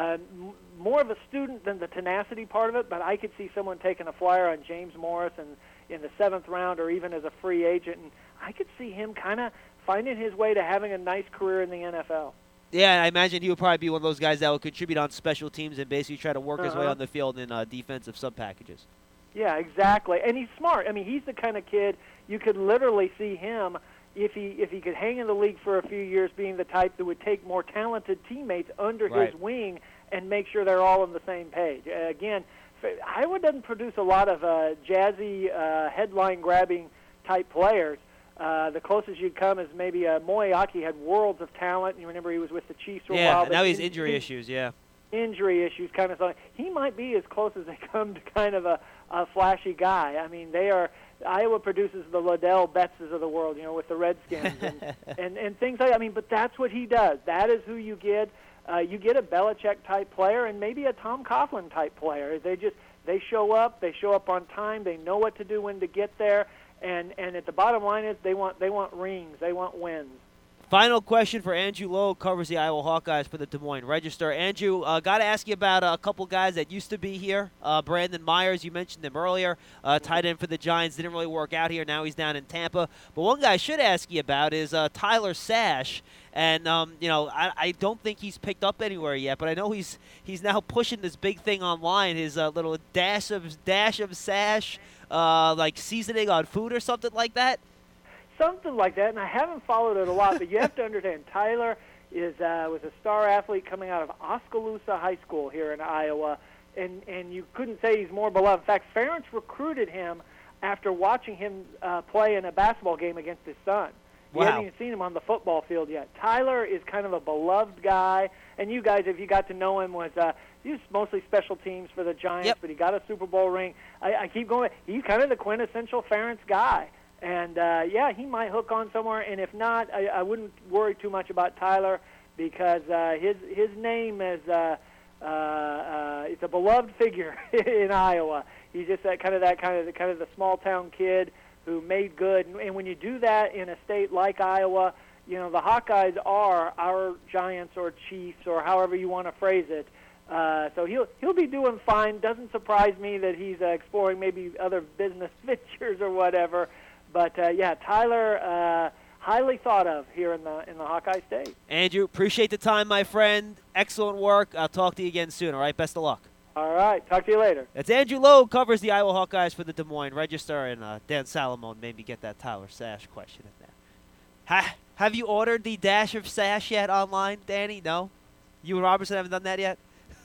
more of a student than the tenacity part of it, but I could see someone taking a flyer on James Morris in the 7th round or even as a free agent, and I could see him kind of finding his way to having a nice career in the NFL. Yeah, I imagine he would probably be one of those guys that would contribute on special teams and basically try to work his way on the field in defensive sub-packages. Yeah, exactly, and he's smart. I mean, he's the kind of kid you could literally see him, if he could hang in the league for a few years, being the type that would take more talented teammates under his wing and make sure they're all on the same page. Again, Iowa doesn't produce a lot of jazzy, headline-grabbing type players. The closest you'd come is maybe Moeaki had worlds of talent. You remember he was with the Chiefs for a while. Yeah, now he's injury issues, Injury issues kind of thing. He might be as close as they come to kind of a flashy guy. I mean, Iowa produces the Liddell Bettses of the world, you know, with the Redskins and things like that. I mean, but that's what he does. That is who you get. You get a Belichick-type player and maybe a Tom Coughlin-type player. They show up on time, they know what to do when to get there, and at the bottom line is they want rings, they want wins. Final question for Andrew Lowe, covers the Iowa Hawkeyes for the Des Moines Register. Andrew, got to ask you about a couple guys that used to be here. Brandon Myers, you mentioned him earlier, tight end for the Giants, didn't really work out here. Now he's down in Tampa. But one guy I should ask you about is Tyler Sash. And, you know, I don't think he's picked up anywhere yet, but I know he's now pushing this big thing online, his little dash of sash, like seasoning on food or something like that. Something like that, and I haven't followed it a lot, but you have to understand, Tyler was a star athlete coming out of Oskaloosa High School here in Iowa, and you couldn't say he's more beloved. In fact, Ferentz recruited him after watching him play in a basketball game against his son. He hasn't even seen him on the football field yet. Tyler is kind of a beloved guy, and you guys, if you got to know him, he was mostly special teams for the Giants, but he got a Super Bowl ring. I keep going. He's kind of the quintessential Ferentz guy. And, he might hook on somewhere, and if not, I wouldn't worry too much about Tyler because his name is it's a beloved figure in Iowa. He's just that kind of the small town kid who made good. And when you do that in a state like Iowa, you know, the Hawkeyes are our Giants or Chiefs or however you want to phrase it. So he'll be doing fine. Doesn't surprise me that he's exploring maybe other business ventures or whatever. But, Tyler, highly thought of here in the Hawkeye State. Andrew, appreciate the time, my friend. Excellent work. I'll talk to you again soon, all right? Best of luck. All right. Talk to you later. That's Andrew Lowe, covers the Iowa Hawkeyes for the Des Moines Register, and Dan Salamone made me get that Tyler Sash question in there. Have you ordered the dash of sash yet online, Danny? No? You and Robertson haven't done that yet?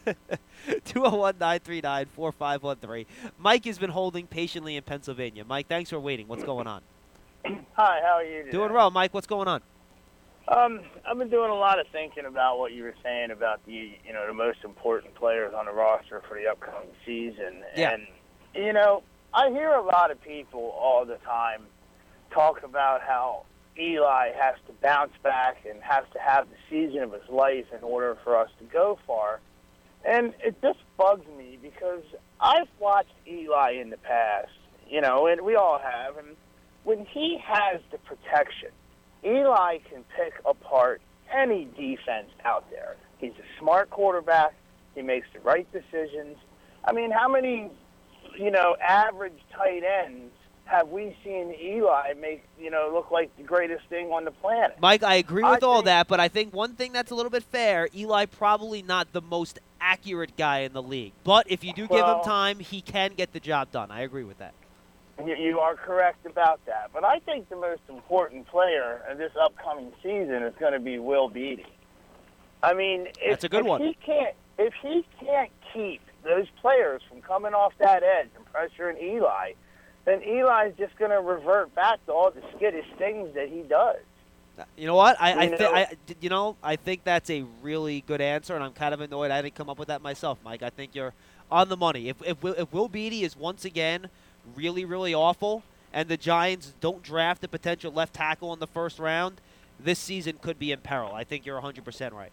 201-939-4513. Mike has been holding patiently in Pennsylvania. Mike, thanks for waiting. What's going on? Hi, how are you today? Doing well, Mike. What's going on? I've been doing a lot of thinking about what you were saying about the most important players on the roster for the upcoming season. Yeah. And, I hear a lot of people all the time talk about how Eli has to bounce back and has to have the season of his life in order for us to go far. And it just bugs me because I've watched Eli in the past, and we all have. And when he has the protection, Eli can pick apart any defense out there. He's a smart quarterback. He makes the right decisions. I mean, how many, average tight ends have we seen Eli make, look like the greatest thing on the planet. Mike, I agree with all that, but I think one thing that's a little bit fair, Eli probably not the most accurate guy in the league. But if you do give him time, he can get the job done. I agree with that. You are correct about that. But I think the most important player in this upcoming season is going to be Will Beatty. I mean, that's a good one. If he can't keep those players from coming off that edge and pressuring Eli, then Eli's just going to revert back to all the skittish things that he does. You know what? I think that's a really good answer, and I'm kind of annoyed I didn't come up with that myself, Mike. I think you're on the money. If Will Beatty is once again really, really awful, and the Giants don't draft a potential left tackle in the first round, this season could be in peril. I think you're 100% right.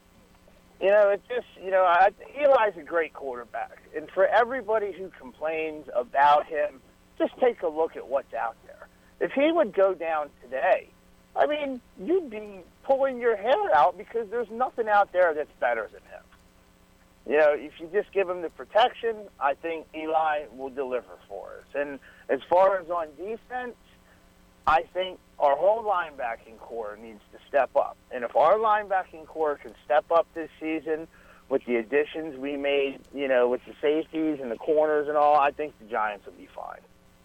Eli's a great quarterback. And for everybody who complains about him, just take a look at what's out there. If he would go down today, I mean, you'd be pulling your hair out because there's nothing out there that's better than him. If you just give him the protection, I think Eli will deliver for us. And as far as on defense, I think our whole linebacking core needs to step up. And if our linebacking core can step up this season with the additions we made, with the safeties and the corners and all, I think the Giants will be fine.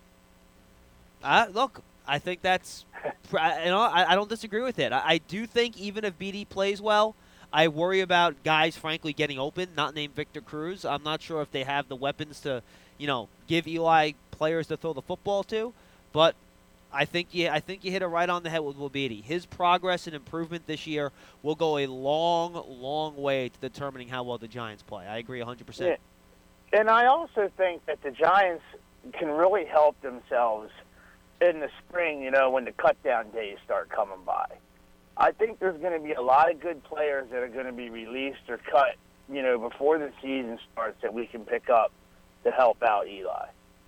Look, I think that's I don't disagree with it. I do think even if BD plays well, I worry about guys, frankly, getting open, not named Victor Cruz. I'm not sure if they have the weapons to, give Eli players to throw the football to. But I think you hit it right on the head with Will Beatty. His progress and improvement this year will go a long, long way to determining how well the Giants play. I agree 100%. Yeah. And I also think that the Giants can really help themselves in the spring, when the cut-down days start coming by. I think there's going to be a lot of good players that are going to be released or cut, before the season starts that we can pick up to help out Eli.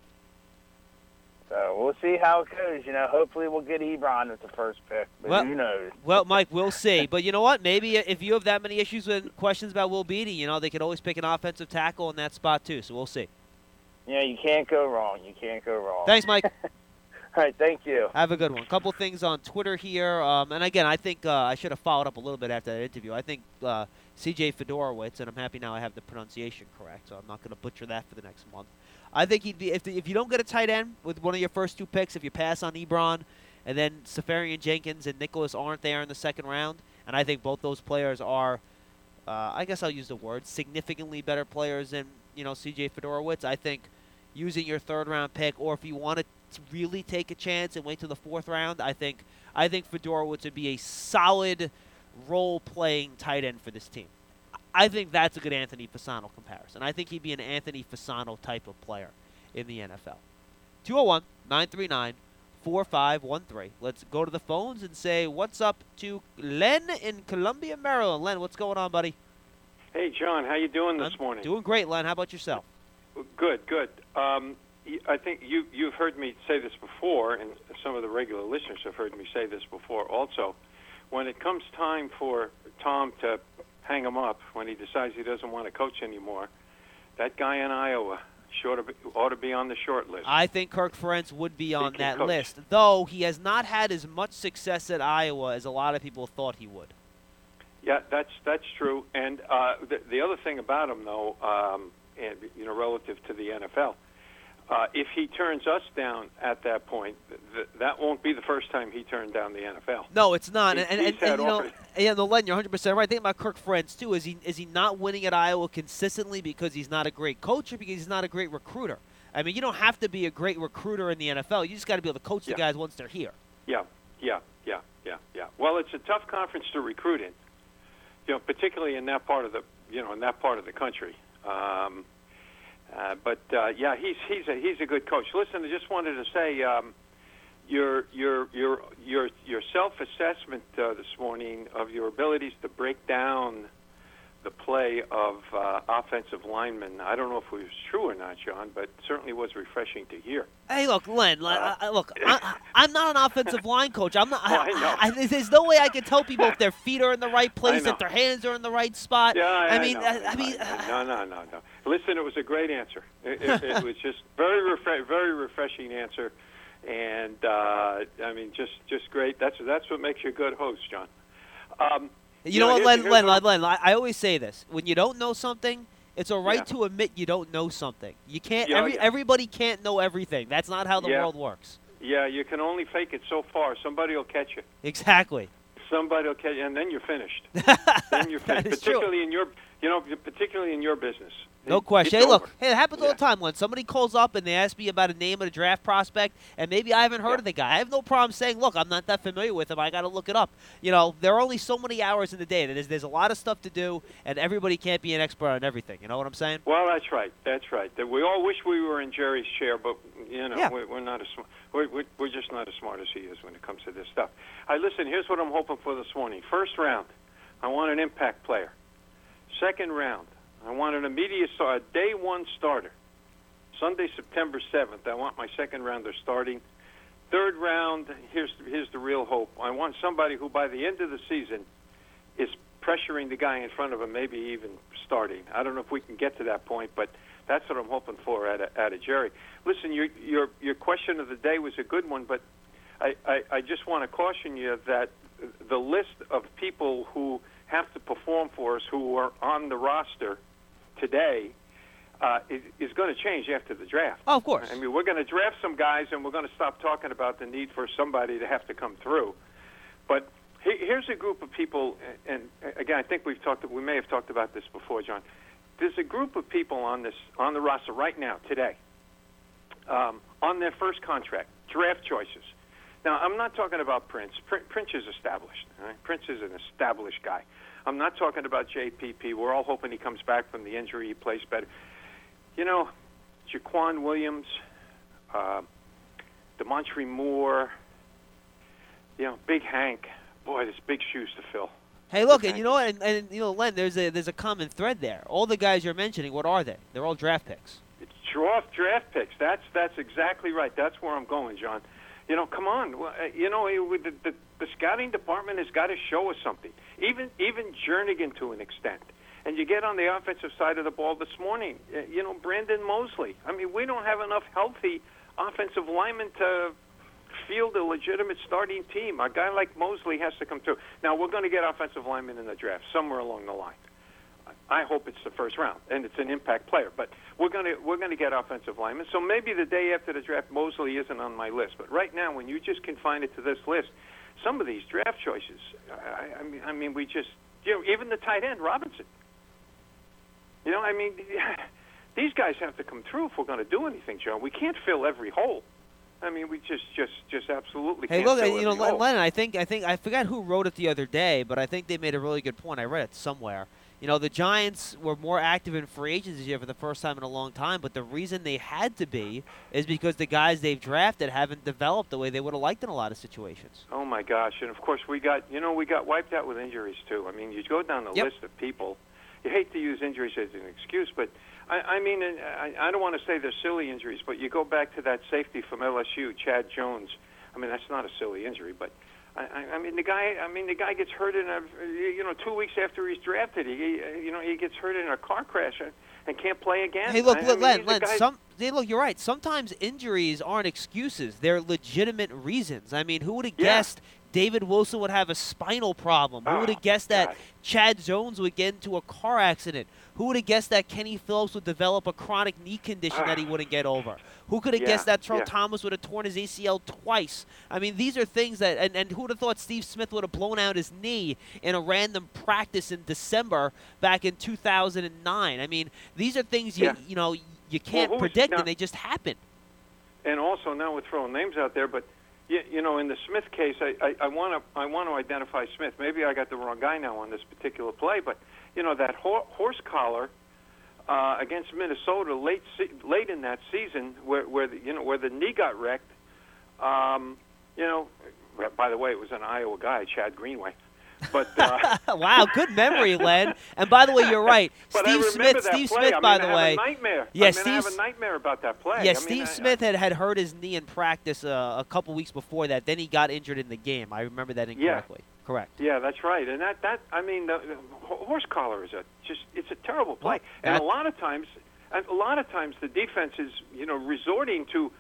So we'll see how it goes. Hopefully we'll get Ebron at the first pick, but who knows? Well, Mike, we'll see. But you know what? Maybe if you have that many issues with questions about Will Beatty, they could always pick an offensive tackle in that spot too. So we'll see. Yeah, you can't go wrong. Thanks, Mike. All right, thank you. Have a good one. A couple things on Twitter here. And again, I think I should have followed up a little bit after that interview. I think C.J. Fedorowicz, and I'm happy now I have the pronunciation correct, so I'm not going to butcher that for the next month. I think he'd be, if you don't get a tight end with one of your first two picks, if you pass on Ebron, and then Safarian Jenkins and Nicholas aren't there in the second round, and I think both those players are, I guess I'll use the word, significantly better players than C.J. Fedorowicz. I think using your third-round pick, or if you want to really take a chance and wait till the fourth round, I think Fedorowicz would be a solid role-playing tight end for this team. I think that's a good Anthony Fasano comparison. I think he'd be an Anthony Fasano type of player in the NFL. 201-939-4513. Let's go to the phones and say what's up to Len in Columbia, Maryland. Len, what's going on, buddy? Hey, John. How you doing this morning? Doing great, Len. How about yourself? Good. I think you've heard me say this before, and some of the regular listeners have heard me say this before also. When it comes time for Tom to hang him up, when he decides he doesn't want to coach anymore, that guy in Iowa ought to be on the short list. I think Kirk Ferentz would be on that list, though he has not had as much success at Iowa as a lot of people thought he would. Yeah, that's true. And the other thing about him, though, relative to the NFL, if he turns us down at that point, that won't be the first time he turned down the NFL. No, it's not. Len, you're 100% right. Think about Kirk Ferentz too. Is he not winning at Iowa consistently because he's not a great coach or because he's not a great recruiter? I mean, you don't have to be a great recruiter in the NFL. You just got to be able to coach the guys once they're here. Yeah. Well, it's a tough conference to recruit in. Particularly in that part of the country. But he's a good coach. Listen, I just wanted to say your self-assessment this morning of your abilities to break down the play of offensive linemen. I don't know if it was true or not, John, but it certainly was refreshing to hear. Hey, look, Len. I'm not an offensive line coach. I'm not. I know. There's no way I can tell people if their feet are in the right place, if their hands are in the right spot. Yeah, I mean. No. Listen, it was a great answer. It was just very refreshing answer, and I mean, just great. That's what makes you a good host, John. You know what, Len, I always say this: when you don't know something, it's all right to admit you don't know something. You can't. Everybody can't know everything. That's not how the world works. Yeah, you can only fake it so far. Somebody will catch you. Exactly. Somebody will catch you, and then you're finished. Then you're finished. Particularly in your business. No question. Hey, look, it happens all the time. When somebody calls up and they ask me about a name of a draft prospect, and maybe I haven't heard of the guy, I have no problem saying, look, I'm not that familiar with him. I got to look it up. You know, there are only so many hours in the day. There's a lot of stuff to do, and everybody can't be an expert on everything. You know what I'm saying? Well, that's right. That's right. We all wish we were in Jerry's chair, but, you know, we're not as smart. We're just not as smart as he is when it comes to this stuff. Listen, here's what I'm hoping for this morning. First round, I want an impact player. Second round, I want an immediate day one starter. Sunday, September 7th, I want my second rounder starting. Third round, here's the real hope. I want somebody who by the end of the season is pressuring the guy in front of him, maybe even starting. I don't know if we can get to that point, but that's what I'm hoping for out of Jerry. Listen, your question of the day was a good one, but I just want to caution you that the list of people who have to perform for us who are on the roster today is going to change after the draft. Oh, of course. I mean, we're going to draft some guys, and we're going to stop talking about the need for somebody to have to come through. But here's a group of people, and again, I think we may have talked about this before, John. There's a group of people on the roster right now, today, on their first contract, draft choices. Now, I'm not talking about Prince. Prince is established. Right? Prince is an established guy. I'm not talking about JPP. We're all hoping he comes back from the injury, he plays better. You know, Jaquan Williams, DeMontre Moore, you know, Big Hank. Boy, there's big shoes to fill. Hey, look, and you know what? And you know, Len, there's a common thread there. All the guys you're mentioning, what are they? They're all draft picks. It's draft picks. That's exactly right. That's where I'm going, John. You know, come on. You know, the scouting department has got to show us something. Even Jernigan to an extent. And you get on the offensive side of the ball this morning. You know, Brandon Mosley. I mean, we don't have enough healthy offensive linemen to field a legitimate starting team. A guy like Mosley has to come through. Now, we're going to get offensive linemen in the draft somewhere along the line. I hope it's the first round, and it's an impact player. But we're going to get offensive linemen. So maybe the day after the draft, Mosley isn't on my list. But right now, when you just confine it to this list, some of these draft choices, I mean, we just, you know, even the tight end, Robinson. You know, I mean, these guys have to come through if we're going to do anything, Joe. We can't fill every hole. I mean, we just absolutely can't. Hey, look, fill you know, every hole. Lennon, I forgot who wrote it the other day, but I think they made a really good point. I read it somewhere. You know, the Giants were more active in free agents this year for the first time in a long time, but the reason they had to be is because the guys they've drafted haven't developed the way they would have liked in a lot of situations. Oh, my gosh. And, of course, we got wiped out with injuries, too. I mean, you go down the list of people. You hate to use injuries as an excuse, but, I mean, I don't want to say they're silly injuries, but you go back to that safety from LSU, Chad Jones. I mean, that's not a silly injury, but I mean, the guy gets hurt in 2 weeks after he's drafted. He gets hurt in a car crash and can't play again. Hey, look, Len, look, you're right. Sometimes injuries aren't excuses; they're legitimate reasons. I mean, who would have guessed David Wilson would have a spinal problem? Who would have guessed that Chad Jones would get into a car accident? Who would have guessed that Kenny Phillips would develop a chronic knee condition that he wouldn't get over? Who could have guessed that Terrell Thomas would have torn his ACL twice? I mean, these are things that, and who would have thought Steve Smith would have blown out his knee in a random practice in December back in 2009? I mean, these are things you can't predict, and they just happen. And also, now we're throwing names out there, but you know, in the Smith case, I want to identify Smith. Maybe I got the wrong guy now on this particular play, but you know, that horse collar against Minnesota late in that season, where the knee got wrecked. You know, by the way, it was an Iowa guy, Chad Greenway. But wow, good memory, Len. And by the way, you're right. Steve Smith, by the way. I have a nightmare about that play. Yeah, Steve Smith had hurt his knee in practice a couple weeks before that. Then he got injured in the game. I remember that incorrectly. Yeah. Correct. Yeah, that's right. And the horse collar is it's a terrible play. And a lot of times, And a lot of times the defense is, resorting to,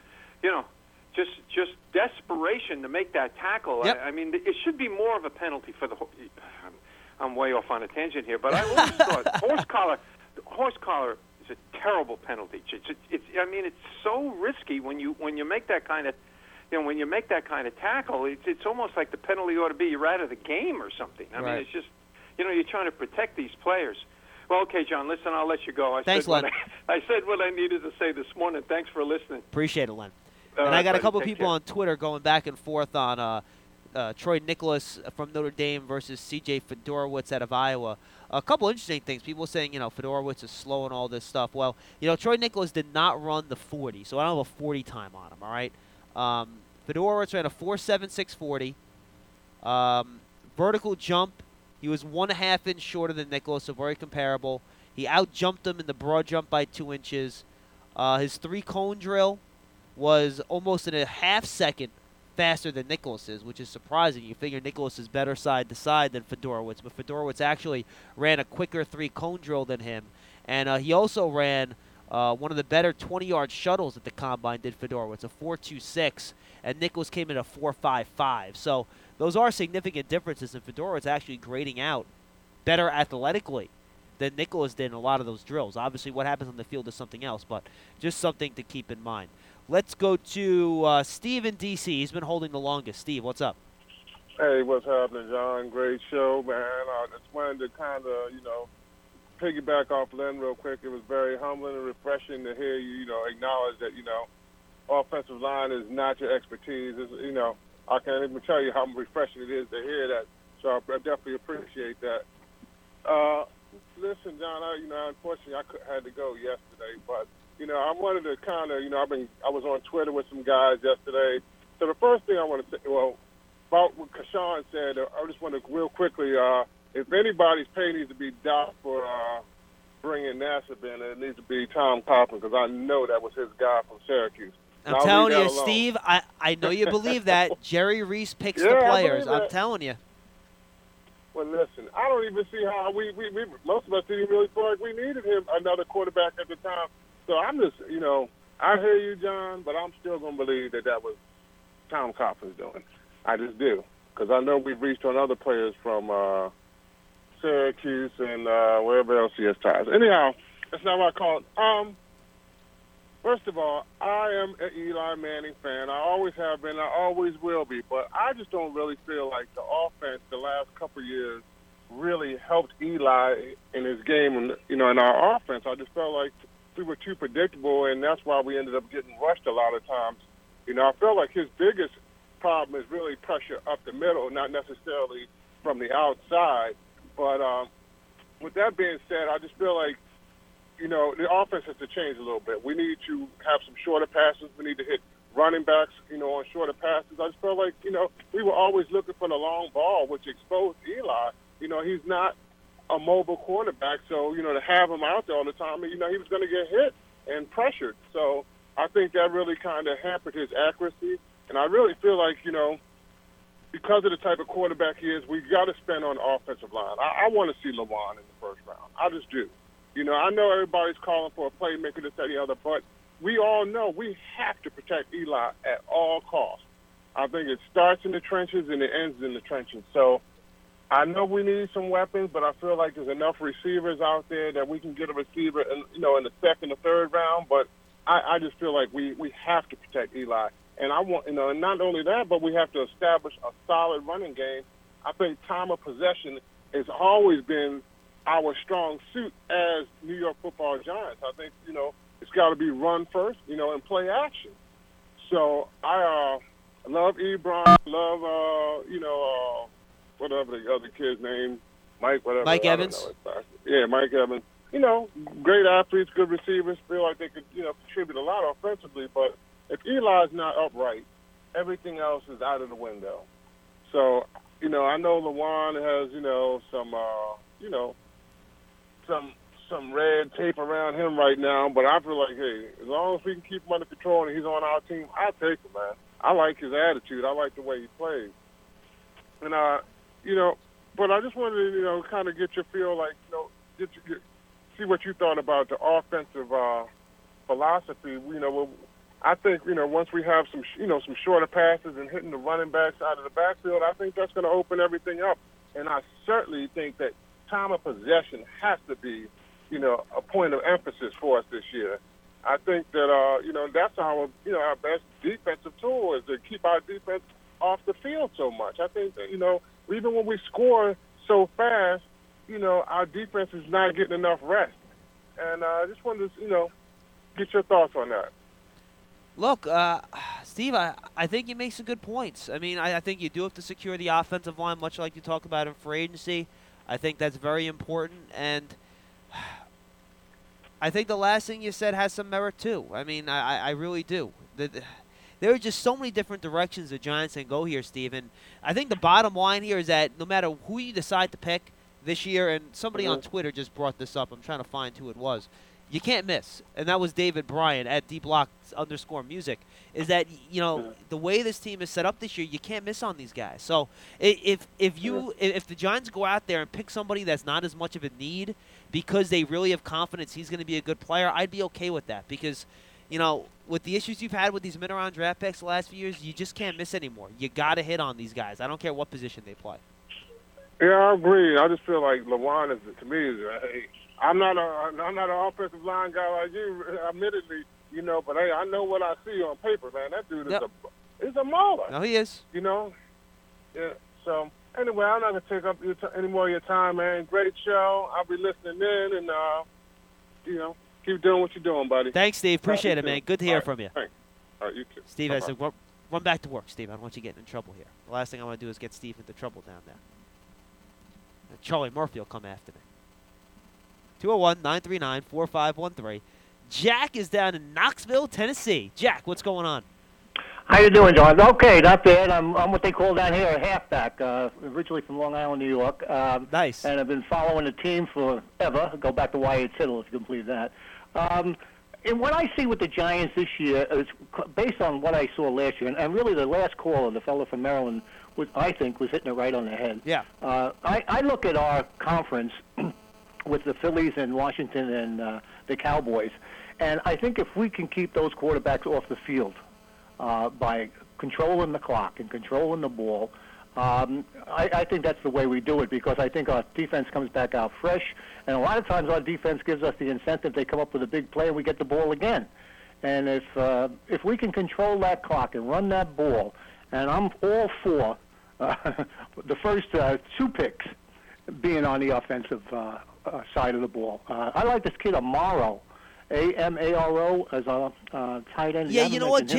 just desperation to make that tackle. Yep. I mean, it should be more of a penalty for the. I'm way off on a tangent here, but I always thought horse collar is a terrible penalty. It's so risky when you make that kind of. When you make that kind of tackle, it's almost like the penalty ought to be you're out of the game or something. I mean, it's just, you're trying to protect these players. Well, okay, John, listen, I'll let you go. Thanks, Len. I said what I needed to say this morning. Thanks for listening. Appreciate it, Len. And I got a couple people on Twitter going back and forth on Troy Nicholas from Notre Dame versus C.J. Fedorowicz out of Iowa. A couple interesting things. People saying, Fedorowicz is slow and all this stuff. Well, Troy Nicholas did not run the 40, so I don't have a 40 time on him, all right? Fedorowicz ran a 4.76 40. Vertical jump, he was 1.5 inch shorter than Nicholas, so very comparable. He out-jumped him in the broad jump by 2 inches. His 3-cone drill was almost in a half second faster than Nicholas's, which is surprising. You figure Nicholas is better side to side than Fedorowicz, but Fedorowicz actually ran a quicker 3-cone drill than him. And he also ran one of the better 20-yard shuttles at the Combine did Fedorowicz, a 4.26, and Nicholas came in a 4.55. So those are significant differences, and Fedorowicz actually grading out better athletically than Nicholas did in a lot of those drills. Obviously, what happens on the field is something else, but just something to keep in mind. Let's go to Steve in D.C. He's been holding the longest. Steve, what's up? Hey, what's happening, John? Great show, man. I just wanted to kind of, piggyback off Len real quick. It was very humbling and refreshing to hear you, acknowledge that, offensive line is not your expertise. It's, I can't even tell you how refreshing it is to hear that. So I definitely appreciate that. Listen, John, unfortunately I had to go yesterday, but I wanted to kind of, I was on Twitter with some guys yesterday. So the first thing I want to say, about what Kashawn said, I just want to real quickly, if anybody's pay needs to be docked for bringing Nassib in, it needs to be Tom Coughlin, because I know that was his guy from Syracuse. I'm telling you, Steve, I know you believe that. Jerry Reese picks the players. I'm telling you. Well, listen, I don't even see how we most of us didn't really feel like we needed him, another quarterback at the time. So I'm just, I hear you, John, but I'm still going to believe that was Tom Coughlin's doing. I just do, because I know we've reached on other players from Syracuse and wherever else he has ties. Anyhow, that's not what I call it. First of all, I am an Eli Manning fan. I always have been. I always will be. But I just don't really feel like the offense the last couple of years really helped Eli in his game and, in our offense. I just felt like we were too predictable, and that's why we ended up getting rushed a lot of times. I felt like his biggest problem is really pressure up the middle, not necessarily from the outside. But with that being said, I just feel like, the offense has to change a little bit. We need to have some shorter passes. We need to hit running backs, on shorter passes. I just felt like, we were always looking for the long ball, which exposed Eli. He's not a mobile quarterback, so, to have him out there all the time, he was going to get hit and pressured. So I think that really kind of hampered his accuracy. And I really feel like, because of the type of quarterback he is, we got to spend on the offensive line. I want to see Lewan in the first round. I just do. I know everybody's calling for a playmaker, this, that, and the other, but we all know we have to protect Eli at all costs. I think it starts in the trenches and it ends in the trenches. So I know we need some weapons, but I feel like there's enough receivers out there that we can get a receiver in the second or third round. But I just feel like we have to protect Eli. And I want, and not only that, but we have to establish a solid running game. I think time of possession has always been our strong suit as New York Football Giants. I think, it's got to be run first, and play action. So I love Ebron, love, whatever the other kid's name, Mike, whatever. Mike Evans. Yeah, Mike Evans. Great athletes, good receivers, feel like they could, contribute a lot offensively. But if Eli's not upright, everything else is out of the window. So, I know Lewan has, some red tape around him right now, but I feel like, hey, as long as we can keep him under control and he's on our team, I'll take him, man. I like his attitude. I like the way he plays. And, but I just wanted to, kind of get your feel like, see what you thought about the offensive philosophy. I think once we have some shorter passes and hitting the running backs out of the backfield, I think that's going to open everything up. And I certainly think that time of possession has to be a point of emphasis for us this year. I think that that's our best defensive tool is to keep our defense off the field so much. I think that even when we score so fast, our defense is not getting enough rest. And I just wanted to get your thoughts on that. Look, Steve, I think you make some good points. I mean, I think you do have to secure the offensive line, much like you talk about in free agency. I think that's very important, and I think the last thing you said has some merit, too. I mean, I really do. There are just so many different directions the Giants can go here, Steve, and I think the bottom line here is that no matter who you decide to pick this year, and somebody on Twitter just brought this up. I'm trying to find who it was. You can't miss, and that was David Bryan at @dblock_music, is that, the way this team is set up this year, you can't miss on these guys. So if the Giants go out there and pick somebody that's not as much of a need because they really have confidence he's going to be a good player, I'd be okay with that because, with the issues you've had with these mid-round draft picks the last few years, you just can't miss anymore. You got to hit on these guys. I don't care what position they play. Yeah, I agree. I just feel like Lewan I'm not an offensive line guy like you, admittedly, but hey, I know what I see on paper, man. That dude is a mauler. No, he is. Yeah. So anyway, I'm not gonna take up any more of your time, man. Great show. I'll be listening in, and keep doing what you're doing, buddy. Thanks, Steve. Appreciate it, man. Good to hear from you. Thanks. All right, you too. Steve, I said, run back to work, Steve. I don't want you getting in trouble here. The last thing I want to do is get Steve into trouble down there. And Charlie Murphy will come after me. 201-939-4513. Jack is down in Knoxville, Tennessee. Jack, what's going on? How you doing, John? Okay, not bad. I'm what they call down here a halfback, originally from Long Island, New York. Nice. And I've been following the team forever. Go back to Wyatt Tittle, if you can believe that. And what I see with the Giants this year is based on what I saw last year, and really the last caller, the fellow from Maryland, I think was hitting it right on the head. Yeah. I look at our conference with the Phillies and Washington and the Cowboys, and I think if we can keep those quarterbacks off the field by controlling the clock and controlling the ball, I think that's the way we do it because I think our defense comes back out fresh, and a lot of times our defense gives us the incentive. They come up with a big play and we get the ball again. And if we can control that clock and run that ball, and I'm all for the first two picks being on the offensive side of the ball. I like this kid Amaro, Amaro, as a tight end. Yeah, you know what,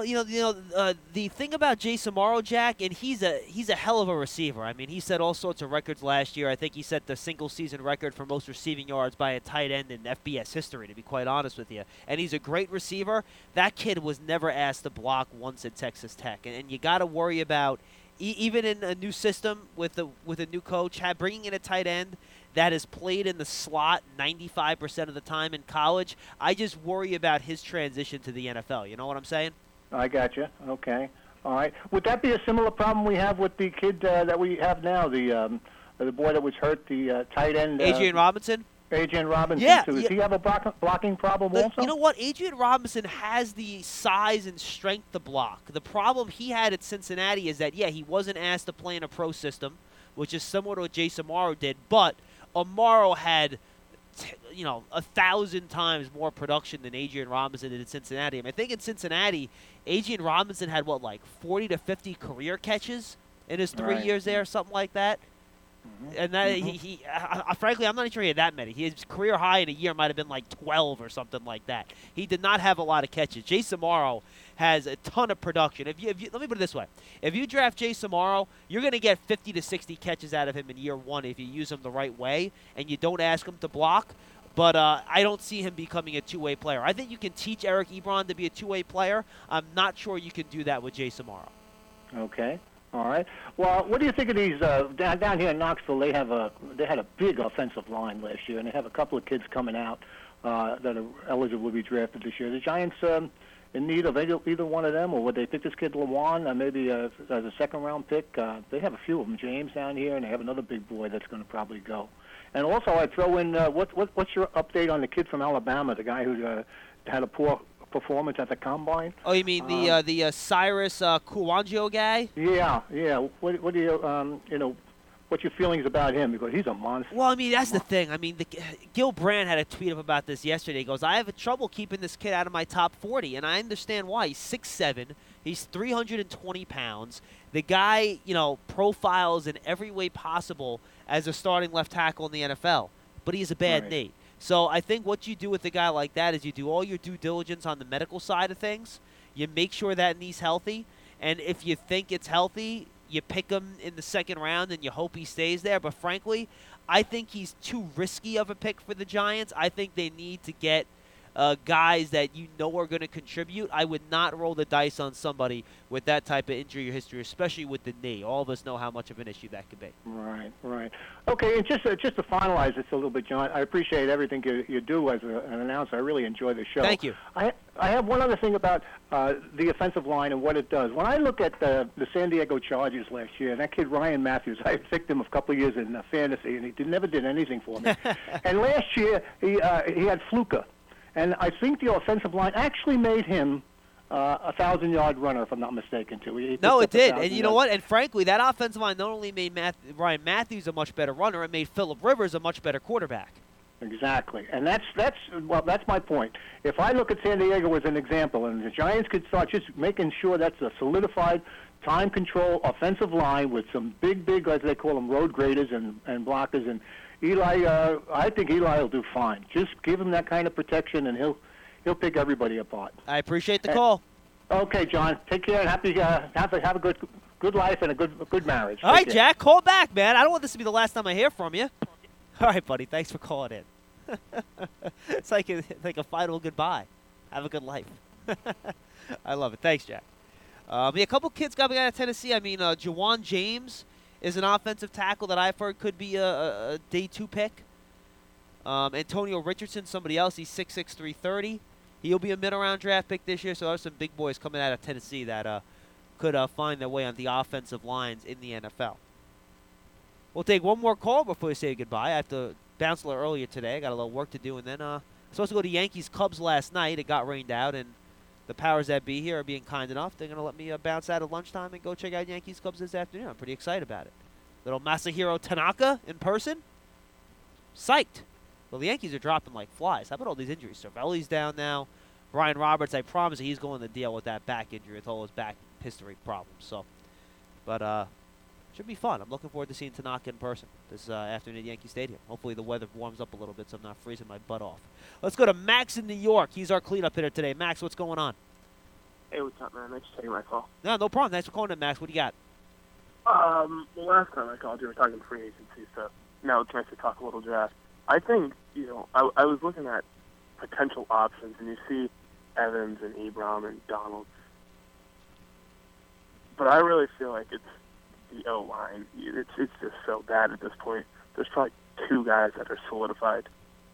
the thing about Jace Amaro, Jack, and he's a hell of a receiver. I mean, he set all sorts of records last year. I think he set the single-season record for most receiving yards by a tight end in FBS history, to be quite honest with you. And he's a great receiver. That kid was never asked to block once at Texas Tech, and you got to worry about even in a new system with a new coach, bringing in a tight end that has played in the slot 95% of the time in college. I just worry about his transition to the NFL. You know what I'm saying? I got you. Okay. All right. Would that be a similar problem we have with the kid that we have now, the boy that was hurt, the tight end? Adrian Robinson? Adrian Robinson, yeah, too. Does he have a blocking problem also? You know what? Adrian Robinson has the size and strength to block. The problem he had at Cincinnati is that, he wasn't asked to play in a pro system, which is similar to what Jace Amaro did, but Amaro had, 1,000 times more production than Adrian Robinson did in Cincinnati. I think in Cincinnati, Adrian Robinson had, 40 to 50 career catches in his 3 years there, something like that. Mm-hmm. And that frankly, I'm not sure he had that many. His career high in a year might have been 12 or something like that. He did not have a lot of catches. Jace Amaro has a ton of production. If you let me put it this way: if you draft Jace Amaro, you're going to get 50 to 60 catches out of him in year one if you use him the right way and you don't ask him to block. But I don't see him becoming a two-way player. I think you can teach Eric Ebron to be a two-way player. I'm not sure you can do that with Jace Amaro. Okay. All right. Well, what do you think of these down here in Knoxville? They had a big offensive line last year, and they have a couple of kids coming out that are eligible to be drafted this year. The Giants in need of either one of them, or would they pick this kid Lewan maybe as a second-round pick? They have a few of them. James down here, and they have another big boy that's going to probably go. And also, I'd throw in what's your update on the kid from Alabama, the guy who had a poor performance at the combine? Oh, you mean the Cyrus Kouandjio guy? Yeah. What do you what's your feelings about him? Because he's a monster. Well, I mean, that's the thing. I mean, Gil Brandt had a tweet up about this yesterday. He goes, I have trouble keeping this kid out of my top 40, and I understand why. He's 6'7", he's 320 pounds. The guy, profiles in every way possible as a starting left tackle in the NFL, but he has a bad knee. So I think what you do with a guy like that is you do all your due diligence on the medical side of things. You make sure that knee's healthy, and if you think it's healthy, you pick him in the second round and you hope he stays there. But frankly, I think he's too risky of a pick for the Giants. I think they need to get guys that are going to contribute. I would not roll the dice on somebody with that type of injury or history, especially with the knee. All of us know how much of an issue that could be. Right. Okay, and just to finalize this a little bit, John, I appreciate everything you do as an announcer. I really enjoy the show. Thank you. I have one other thing about the offensive line and what it does. When I look at the San Diego Chargers last year, that kid Ryan Matthews, I picked him a couple of years in fantasy, and he never did anything for me. And last year, he had Fluka. And I think the offensive line actually made him a 1,000-yard runner, if I'm not mistaken, too. No, it did. And you know what? And frankly, that offensive line not only made Ryan Matthews a much better runner, it made Phillip Rivers a much better quarterback. Exactly. And that's my point. If I look at San Diego as an example, and the Giants could start just making sure that's a solidified, time control offensive line with some big, as they call them, road graders and blockers, and Eli, I think Eli will do fine. Just give him that kind of protection, and he'll pick everybody apart. I appreciate the call. Okay, John. Take care and have a good life and a good marriage. All right, Jack. Call back, man. I don't want this to be the last time I hear from you. All right, buddy. Thanks for calling in. It's like a final goodbye. Have a good life. I love it. Thanks, Jack. A couple kids got me out of Tennessee. I mean, Jawan James is an offensive tackle that I've heard could be a day 2 pick. Antonio Richardson, somebody else. He's 6'6", 330. He'll be a middle-round draft pick this year, so there's some big boys coming out of Tennessee that could find their way on the offensive lines in the NFL. We'll take one more call before we say goodbye. I have to bounce a little earlier today. I got a little work to do, and then I'm supposed to go to Yankees-Cubs last night. It got rained out, and the powers that be here are being kind enough. They're going to let me bounce out at lunchtime and go check out Yankees-Cubs this afternoon. I'm pretty excited about it. Little Masahiro Tanaka in person. Psyched. Well, the Yankees are dropping like flies. How about all these injuries? Cervelli's down now. Brian Roberts, I promise he's going to deal with that back injury with all his back history problems. But should be fun. I'm looking forward to seeing Tanaka in person this afternoon at Yankee Stadium. Hopefully the weather warms up a little bit so I'm not freezing my butt off. Let's go to Max in New York. He's our cleanup hitter today. Max, what's going on? Hey, what's up, man? Thanks for taking my call. No problem. Thanks for calling in, Max. What do you got? The last time I called you, we were talking free agency stuff. Now it's nice to talk a little draft. I think, I was looking at potential options, and you see Evans and Ebron and Donald. But I really feel like it's the O-line. It's just so bad at this point. There's probably 2 guys that are solidified.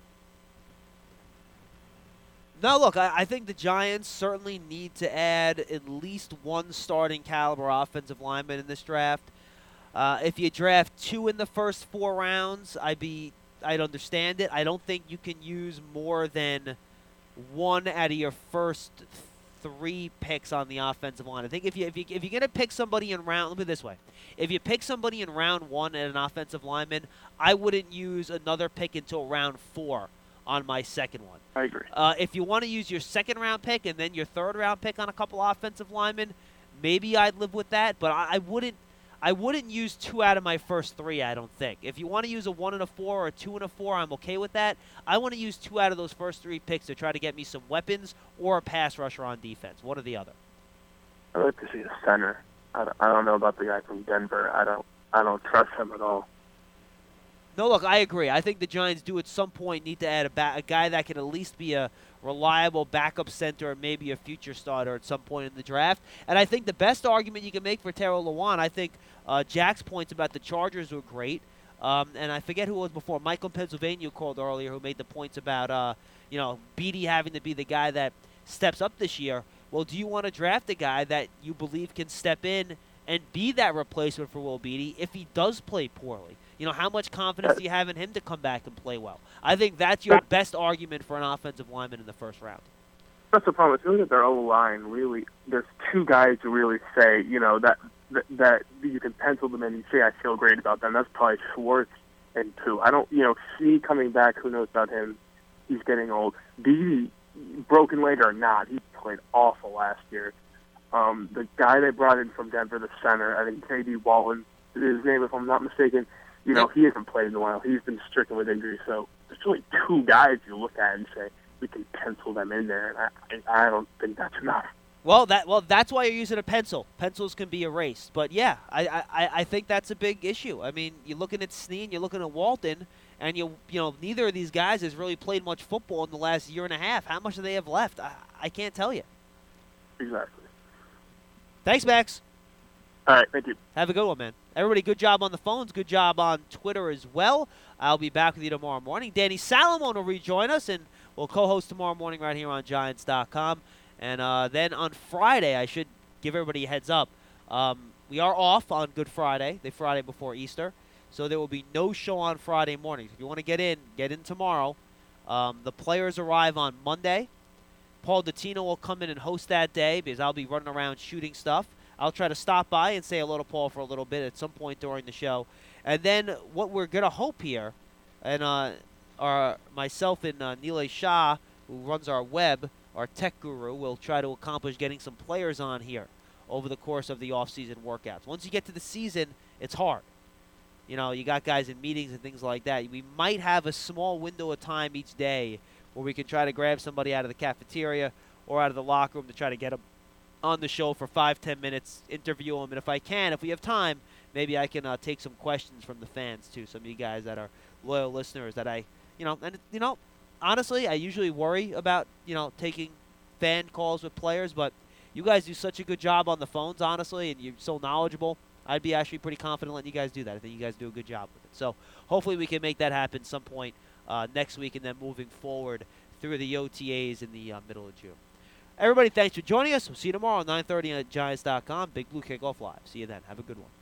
No, look, I think the Giants certainly need to add at least one starting caliber offensive lineman in this draft. If you draft 2 in the first 4 rounds, I'd understand it. I don't think you can use more than 1 out of your first 3 picks on the offensive line. I think if you're going to pick somebody in round, let me put it this way. If you pick somebody in round 1 at an offensive lineman, I wouldn't use another pick until round 4 on my second one. I agree. If you want to use your second-round pick and then your third-round pick on a couple offensive linemen, maybe I'd live with that, but I wouldn't use 2 out of my first 3, I don't think. If you want to use a 1 and a 4 or a 2 and a 4, I'm okay with that. I want to use 2 out of those first 3 picks to try to get me some weapons or a pass rusher on defense. One or the other. I'd like to see a center. I don't know about the guy from Denver. I don't trust him at all. No, look, I agree. I think the Giants do at some point need to add a guy that can at least be a reliable backup center or maybe a future starter at some point in the draft. And I think the best argument you can make for Terrell Lewan, I think Jack's points about the Chargers were great. And I forget who it was before. Michael in Pennsylvania called earlier who made the points about, Beatty having to be the guy that steps up this year. Well, do you want to draft a guy that you believe can step in and be that replacement for Will Beatty if he does play poorly? How much confidence do you have in him to come back and play well? I think that's your best argument for an offensive lineman in the first round. That's the problem. If you look at their O-line, really, there's two guys who really say, that you can pencil them in and say I feel great about them. That's probably Schwartz and Pooh. I don't, C coming back, who knows about him? He's getting old. D, broken leg or not, he played awful last year. The guy they brought in from Denver, the center, I think J.D. Walton, his name, if I'm not mistaken, he hasn't played in a while. He's been stricken with injury. So there's really two guys you look at and say, we can pencil them in there, and I don't think that's enough. Well, that's why you're using a pencil. Pencils can be erased. But, yeah, I think that's a big issue. I mean, you're looking at Snee, you're looking at Walton, and neither of these guys has really played much football in the last year and a half. How much do they have left? I can't tell you. Exactly. Thanks, Max. All right, thank you. Have a good one, man. Everybody, good job on the phones. Good job on Twitter as well. I'll be back with you tomorrow morning. Danny Salomon will rejoin us, and we'll co-host tomorrow morning right here on Giants.com. And then on Friday, I should give everybody a heads up, we are off on Good Friday, the Friday before Easter. So there will be no show on Friday mornings. If you want to get in tomorrow. The players arrive on Monday. Paul Dottino will come in and host that day because I'll be running around shooting stuff. I'll try to stop by and say hello to Paul for a little bit at some point during the show. And then what we're going to hope here, and myself and Nilay Shah, who runs our web, our tech guru, will try to accomplish getting some players on here over the course of the off-season workouts. Once you get to the season, it's hard. You got guys in meetings and things like that. We might have a small window of time each day where we can try to grab somebody out of the cafeteria or out of the locker room to try to get them on the show for 5-10 minutes, interview them, and if we have time, maybe I can take some questions from the fans too. Some of you guys that are loyal listeners that honestly, I usually worry about taking fan calls with players, but you guys do such a good job on the phones, honestly, and you're so knowledgeable. I'd be actually pretty confident letting you guys do that. I think you guys do a good job with it. So hopefully we can make that happen some point next week and then moving forward through the OTAs in the middle of June. Everybody, thanks for joining us. We'll see you tomorrow at 9:30 at Giants.com. Big Blue Kickoff Live. See you then. Have a good one.